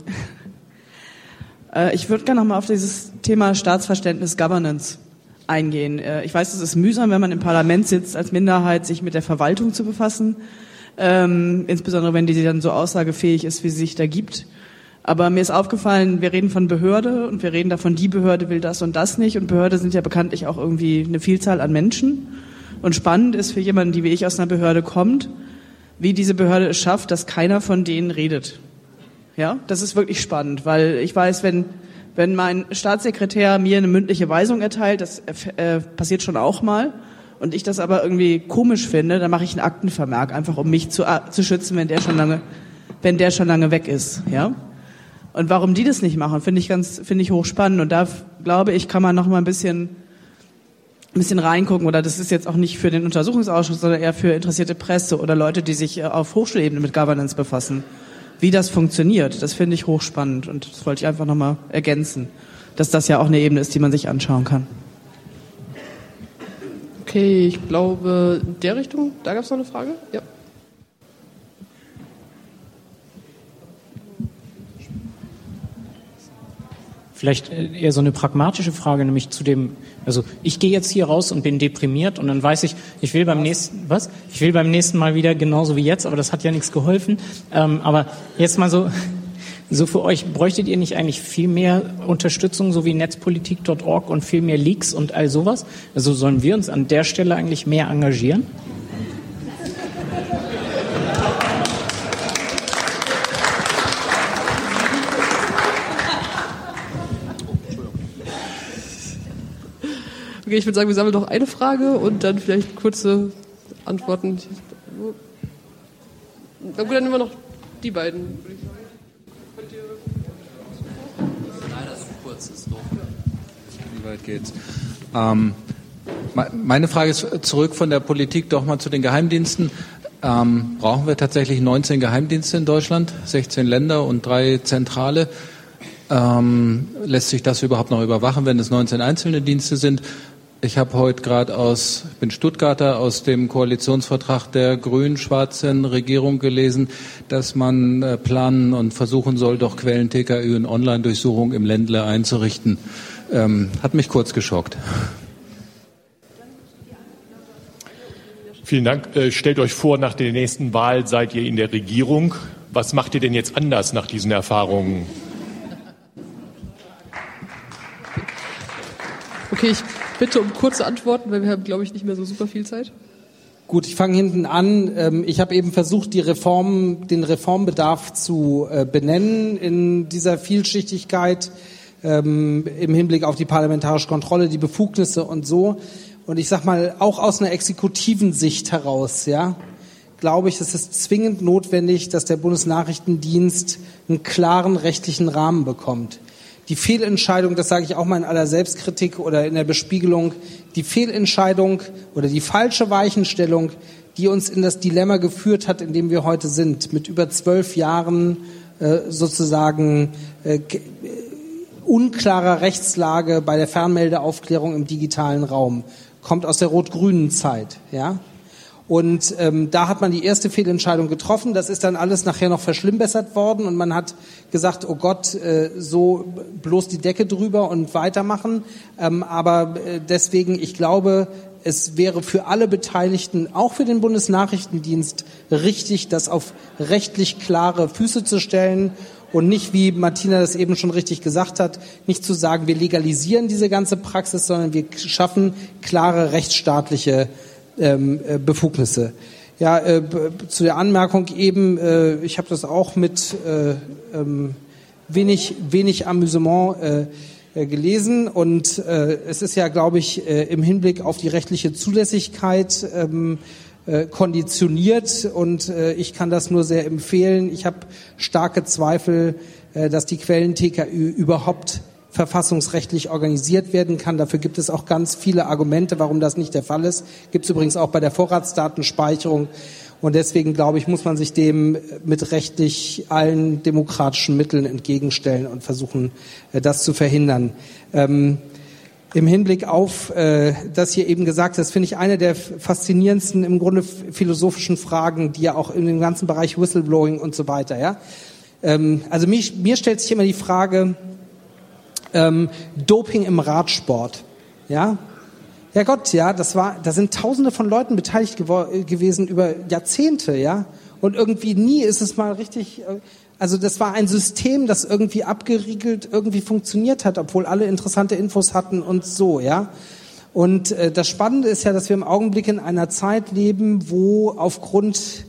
H: Äh, ich würde gerne nochmal auf dieses Thema Staatsverständnis Governance eingehen. Äh, ich weiß, es ist mühsam, wenn man im Parlament sitzt, als Minderheit sich mit der Verwaltung zu befassen, ähm, insbesondere wenn die dann so aussagefähig ist, wie sie sich da gibt. Aber mir ist aufgefallen, wir reden von Behörde und wir reden davon, die Behörde will das und das nicht. Und Behörde sind ja bekanntlich auch irgendwie eine Vielzahl an Menschen. Und spannend ist für jemanden, die wie ich aus einer Behörde kommt, wie diese Behörde es schafft, dass keiner von denen redet. Ja, das ist wirklich spannend, weil ich weiß, wenn wenn mein Staatssekretär mir eine mündliche Weisung erteilt, das äh, passiert schon auch mal, und ich das aber irgendwie komisch finde, dann mache ich einen Aktenvermerk, einfach um mich zu, zu schützen, wenn der schon lange, wenn der schon lange weg ist. Ja. Und warum die das nicht machen, finde ich ganz, finde ich hochspannend. Und da glaube ich, kann man noch mal ein bisschen, ein bisschen reingucken. Oder das ist jetzt auch nicht für den Untersuchungsausschuss, sondern eher für interessierte Presse oder Leute, die sich auf Hochschulebene mit Governance befassen. Wie das funktioniert, das finde ich hochspannend. Und das wollte ich einfach noch mal ergänzen, dass das ja auch eine Ebene ist, die man sich anschauen kann.
D: Okay, ich glaube, in der Richtung, da gab es noch eine Frage. Ja.
I: Vielleicht eher so eine pragmatische Frage, nämlich zu dem, also ich gehe jetzt hier raus und bin deprimiert und dann weiß ich, ich will beim nächsten, was? Ich will beim nächsten Mal wieder genauso wie jetzt, aber das hat ja nichts geholfen. Ähm, aber jetzt mal so, so für euch, bräuchtet ihr nicht eigentlich viel mehr Unterstützung, so wie netzpolitik Punkt org und viel mehr Leaks und all sowas? Also sollen wir uns an der Stelle eigentlich mehr engagieren?
D: Okay, ich würde sagen, wir sammeln noch eine Frage und dann vielleicht kurze Antworten. Na gut, dann nehmen wir noch die beiden.
J: Leider so kurz ist doof. Wie weit geht's? Ähm, meine Frage ist zurück von der Politik doch mal zu den Geheimdiensten. Ähm, brauchen wir tatsächlich neunzehn Geheimdienste in Deutschland, sechzehn Länder und drei zentrale? Ähm, lässt sich das überhaupt noch überwachen, wenn es neunzehn einzelne Dienste sind? Ich habe heute gerade aus, ich bin Stuttgarter, aus dem Koalitionsvertrag der grün-schwarzen Regierung gelesen, dass man äh, planen und versuchen soll, doch Quellen-T K Ü und Online-Durchsuchung im Ländle einzurichten. Ähm, hat mich kurz geschockt.
K: Vielen Dank. Äh, stellt euch vor, nach der nächsten Wahl seid ihr in der Regierung. Was macht ihr denn jetzt anders nach diesen Erfahrungen?
D: Okay, ich bitte um kurze Antworten, weil wir haben, glaube ich, nicht mehr so super viel Zeit.
E: Gut, ich fange hinten an. Ich habe eben versucht, die Reform, den Reformbedarf zu benennen in dieser Vielschichtigkeit im Hinblick auf die parlamentarische Kontrolle, die Befugnisse und so. Und ich sag mal, auch aus einer exekutiven Sicht heraus, ja, glaube ich, es ist zwingend notwendig, dass der Bundesnachrichtendienst einen klaren rechtlichen Rahmen bekommt. Die Fehlentscheidung, das sage ich auch mal in aller Selbstkritik oder in der Bespiegelung, die Fehlentscheidung oder die falsche Weichenstellung, die uns in das Dilemma geführt hat, in dem wir heute sind, mit über zwölf Jahren äh, sozusagen äh, unklarer Rechtslage bei der Fernmeldeaufklärung im digitalen Raum, kommt aus der rot-grünen Zeit, ja. Und ähm, da hat man die erste Fehlentscheidung getroffen. Das ist dann alles nachher noch verschlimmbessert worden und man hat gesagt, oh Gott, äh, so bloß die Decke drüber und weitermachen. Ähm, aber äh, deswegen, ich glaube, es wäre für alle Beteiligten, auch für den Bundesnachrichtendienst, richtig, das auf rechtlich klare Füße zu stellen und nicht, wie Martina das eben schon richtig gesagt hat, nicht zu sagen, wir legalisieren diese ganze Praxis, sondern wir schaffen klare rechtsstaatliche Ähm, äh, Befugnisse. Ja, äh, b- zu der Anmerkung eben, äh, ich habe das auch mit äh, ähm, wenig wenig Amüsement äh, äh, gelesen und äh, es ist ja, glaube ich, äh, im Hinblick auf die rechtliche Zulässigkeit ähm, äh, konditioniert und äh, ich kann das nur sehr empfehlen. Ich habe starke Zweifel, äh, dass die Quellen-T K Ü überhaupt verfassungsrechtlich organisiert werden kann. Dafür gibt es auch ganz viele Argumente, warum das nicht der Fall ist. Gibt es übrigens auch bei der Vorratsdatenspeicherung. Und deswegen, glaube ich, muss man sich dem mit rechtlich allen demokratischen Mitteln entgegenstellen und versuchen, das zu verhindern. Ähm, Im Hinblick auf äh, das hier eben gesagt, das finde ich eine der faszinierendsten, im Grunde philosophischen Fragen, die ja auch in dem ganzen Bereich Whistleblowing und so weiter, ja. Ähm, also mir, mir stellt sich immer die Frage, Ähm, Doping im Radsport, ja, ja Gott, ja, das war, da sind Tausende von Leuten beteiligt gewo- gewesen über Jahrzehnte, ja, und irgendwie nie ist es mal richtig, äh, also das war ein System, das irgendwie abgeriegelt irgendwie funktioniert hat, obwohl alle interessante Infos hatten und so, ja. Und äh, das Spannende ist ja, dass wir im Augenblick in einer Zeit leben, wo aufgrund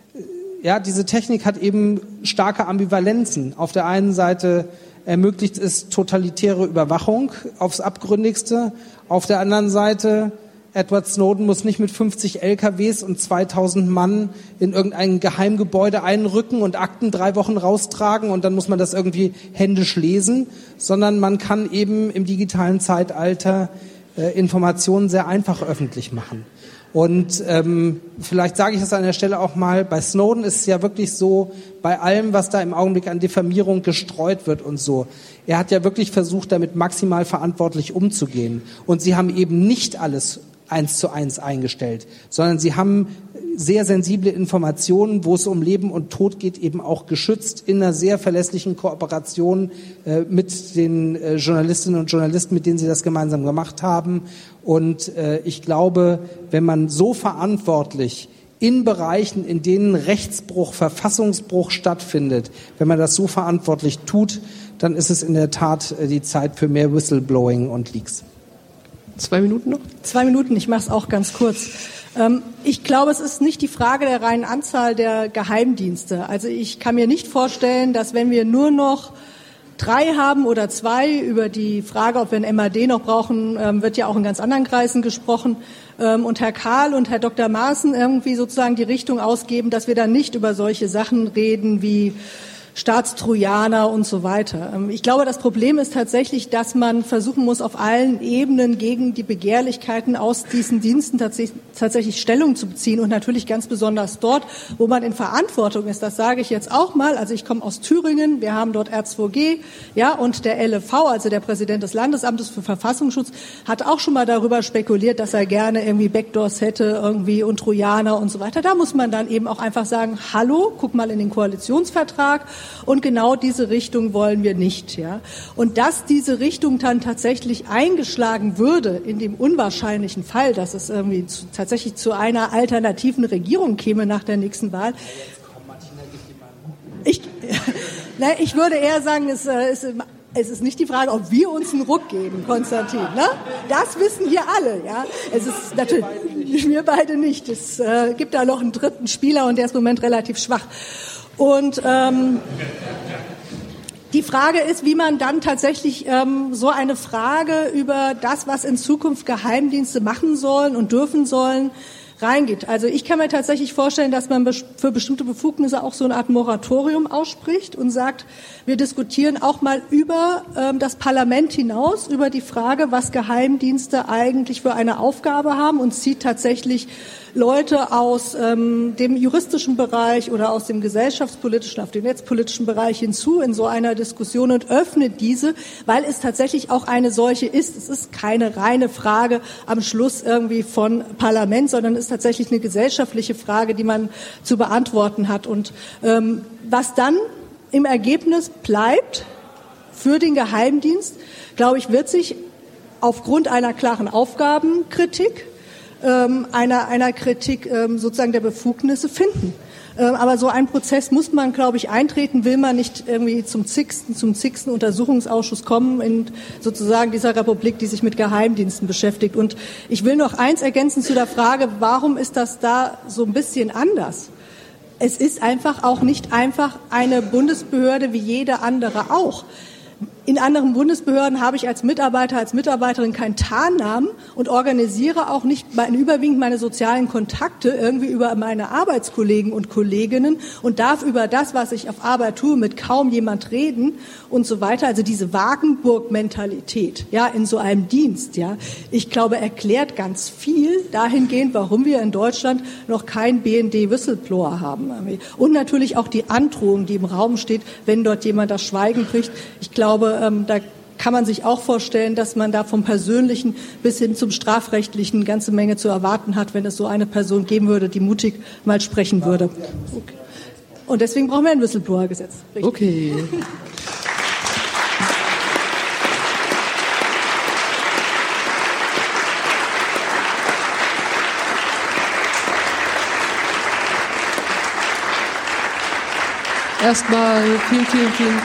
E: ja, diese Technik hat eben starke Ambivalenzen. Auf der einen Seite ermöglicht es totalitäre Überwachung aufs Abgründigste. Auf der anderen Seite, Edward Snowden muss nicht mit fünfzig L K Ws und zweitausend Mann in irgendein Geheimgebäude einrücken und Akten drei Wochen raustragen und dann muss man das irgendwie händisch lesen, sondern man kann eben im digitalen Zeitalter äh, Informationen sehr einfach öffentlich machen. Und ähm, vielleicht sage ich das an der Stelle auch mal, bei Snowden ist es ja wirklich so, bei allem, was da im Augenblick an Diffamierung gestreut wird und so, er hat ja wirklich versucht, damit maximal verantwortlich umzugehen. Und sie haben eben nicht alles eins zu eins eingestellt, sondern sie haben sehr sensible Informationen, wo es um Leben und Tod geht, eben auch geschützt in einer sehr verlässlichen Kooperation äh, mit den äh, Journalistinnen und Journalisten, mit denen sie das gemeinsam gemacht haben. Und äh, ich glaube, wenn man so verantwortlich in Bereichen, in denen Rechtsbruch, Verfassungsbruch stattfindet, wenn man das so verantwortlich tut, dann ist es in der Tat äh, die Zeit für mehr Whistleblowing und Leaks.
D: Zwei Minuten noch?
F: Zwei Minuten, ich mache es auch ganz kurz. Ähm, ich glaube, es ist nicht die Frage der reinen Anzahl der Geheimdienste. Also ich kann mir nicht vorstellen, dass wenn wir nur noch drei haben oder zwei, über die Frage, ob wir ein M A D noch brauchen, ähm, wird ja auch in ganz anderen Kreisen gesprochen, ähm, und Herr Kahl und Herr Doktor Maaßen irgendwie sozusagen die Richtung ausgeben, dass wir dann nicht über solche Sachen reden wie Staatstrojaner und so weiter. Ich glaube, das Problem ist tatsächlich, dass man versuchen muss, auf allen Ebenen gegen die Begehrlichkeiten aus diesen Diensten tatsächlich Stellung zu beziehen und natürlich ganz besonders dort, wo man in Verantwortung ist. Das sage ich jetzt auch mal. Also ich komme aus Thüringen, wir haben dort R zwei G, ja, und der L E V, also der Präsident des Landesamtes für Verfassungsschutz, hat auch schon mal darüber spekuliert, dass er gerne irgendwie Backdoors hätte, irgendwie und Trojaner und so weiter. Da muss man dann eben auch einfach sagen, hallo, guck mal in den Koalitionsvertrag. Und genau diese Richtung wollen wir nicht, ja. Und dass diese Richtung dann tatsächlich eingeschlagen würde, in dem unwahrscheinlichen Fall, dass es irgendwie zu, tatsächlich zu einer alternativen Regierung käme nach der nächsten Wahl. Ich, na, ich würde eher sagen, es ist, es ist nicht die Frage, ob wir uns einen Ruck geben, Konstantin, ne? Das wissen hier alle, ja. Es ist natürlich, wir beide nicht. Es äh, gibt da noch einen dritten Spieler und der ist im Moment relativ schwach. Und ähm, die Frage ist, wie man dann tatsächlich ähm, so eine Frage über das, was in Zukunft Geheimdienste machen sollen und dürfen sollen, reingeht. Also ich kann mir tatsächlich vorstellen, dass man für bestimmte Befugnisse auch so eine Art Moratorium ausspricht und sagt, wir diskutieren auch mal über ähm, das Parlament hinaus, über die Frage, was Geheimdienste eigentlich für eine Aufgabe haben und zieht tatsächlich Leute aus ähm, dem juristischen Bereich oder aus dem gesellschaftspolitischen auf den netzpolitischen Bereich hinzu in so einer Diskussion und öffnet diese, weil es tatsächlich auch eine solche ist. Es ist keine reine Frage am Schluss irgendwie von Parlament, sondern es ist tatsächlich eine gesellschaftliche Frage, die man zu beantworten hat. Und ähm, was dann im Ergebnis bleibt für den Geheimdienst, glaube ich, wird sich aufgrund einer klaren Aufgabenkritik ähm, einer, einer Kritik ähm, sozusagen der Befugnisse finden. Ähm, aber so ein Prozess muss man, glaube ich, eintreten, will man nicht irgendwie zum zigsten, zum zigsten Untersuchungsausschuss kommen in sozusagen dieser Republik, die sich mit Geheimdiensten beschäftigt. Und ich will noch eins ergänzen zu der Frage, warum ist das da so ein bisschen anders? Es ist einfach auch nicht einfach eine Bundesbehörde wie jede andere auch. In anderen Bundesbehörden habe ich als Mitarbeiter, als Mitarbeiterin keinen Tarnnamen und organisiere auch nicht meine, überwiegend meine sozialen Kontakte irgendwie über meine Arbeitskollegen und Kolleginnen und darf über das, was ich auf Arbeit tue, mit kaum jemand reden und so weiter. Also diese Wagenburg-Mentalität, ja, in so einem Dienst, ja, ich glaube, erklärt ganz viel dahingehend, warum wir in Deutschland noch kein B N D-Whistleblower haben. Und natürlich auch die Androhung, die im Raum steht, wenn dort jemand das Schweigen bricht. Ich glaube, ähm, da kann man sich auch vorstellen, dass man da vom Persönlichen bis hin zum Strafrechtlichen eine ganze Menge zu erwarten hat, wenn es so eine Person geben würde, die mutig mal sprechen würde. Okay. Und deswegen brauchen wir ein Whistleblower-Gesetz. Richtig.
D: Okay. Erstmal vielen, vielen, vielen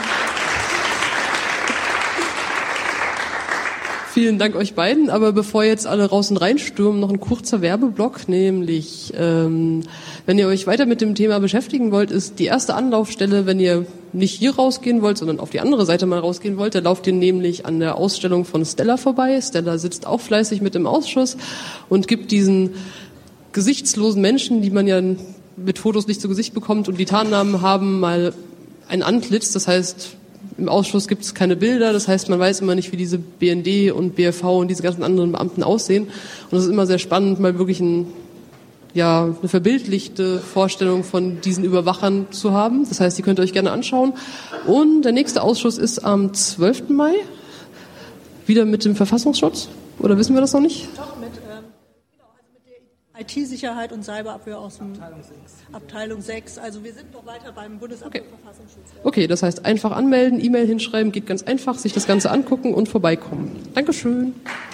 D: Vielen Dank euch beiden, aber bevor jetzt alle raus und reinstürmen, noch ein kurzer Werbeblock, nämlich ähm, wenn ihr euch weiter mit dem Thema beschäftigen wollt, ist die erste Anlaufstelle, wenn ihr nicht hier rausgehen wollt, sondern auf die andere Seite mal rausgehen wollt, da lauft ihr nämlich an der Ausstellung von Stella vorbei. Stella sitzt auch fleißig mit im Ausschuss und gibt diesen gesichtslosen Menschen, die man ja mit Fotos nicht zu Gesicht bekommt und die Tarnnamen haben, mal ein Antlitz, das heißt, im Ausschuss gibt es keine Bilder, das heißt, man weiß immer nicht, wie diese B N D und B F V und diese ganzen anderen Beamten aussehen. Und es ist immer sehr spannend, mal wirklich ein, ja, eine verbildlichte Vorstellung von diesen Überwachern zu haben. Das heißt, die könnt ihr euch gerne anschauen. Und der nächste Ausschuss ist am zwölften Mai, wieder mit dem Verfassungsschutz. Oder wissen wir das noch nicht?
F: Doch, mit, ähm, genau, also mit der I T-Sicherheit und Cyberabwehr aus dem Abteilung sechs. Abteilung sechs. Also wir sind noch weiter beim Bundesamt für Verfassungsschutz.
D: Okay, das heißt einfach anmelden, E-Mail hinschreiben, geht ganz einfach, sich das Ganze angucken und vorbeikommen. Dankeschön.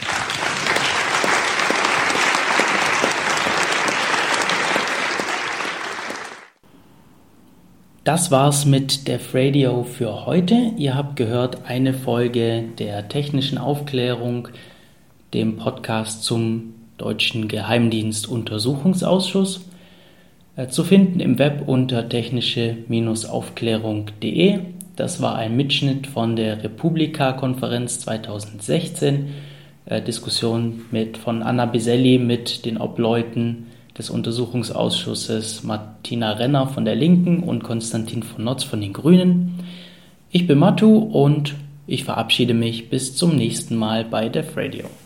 A: Das war's mit Dev Radio für heute. Ihr habt gehört eine Folge der technischen Aufklärung, dem Podcast zum Deutschen Geheimdienstuntersuchungsausschuss. Zu finden im Web unter technische Aufklärung punkt de. Das war ein Mitschnitt von der Republika-Konferenz zweitausendsechzehn. Äh, Diskussion mit, von Anna Biselli mit den Obleuten des Untersuchungsausschusses Martina Renner von der Linken und Konstantin von Notz von den Grünen. Ich bin Matu und ich verabschiede mich bis zum nächsten Mal bei Dev Radio.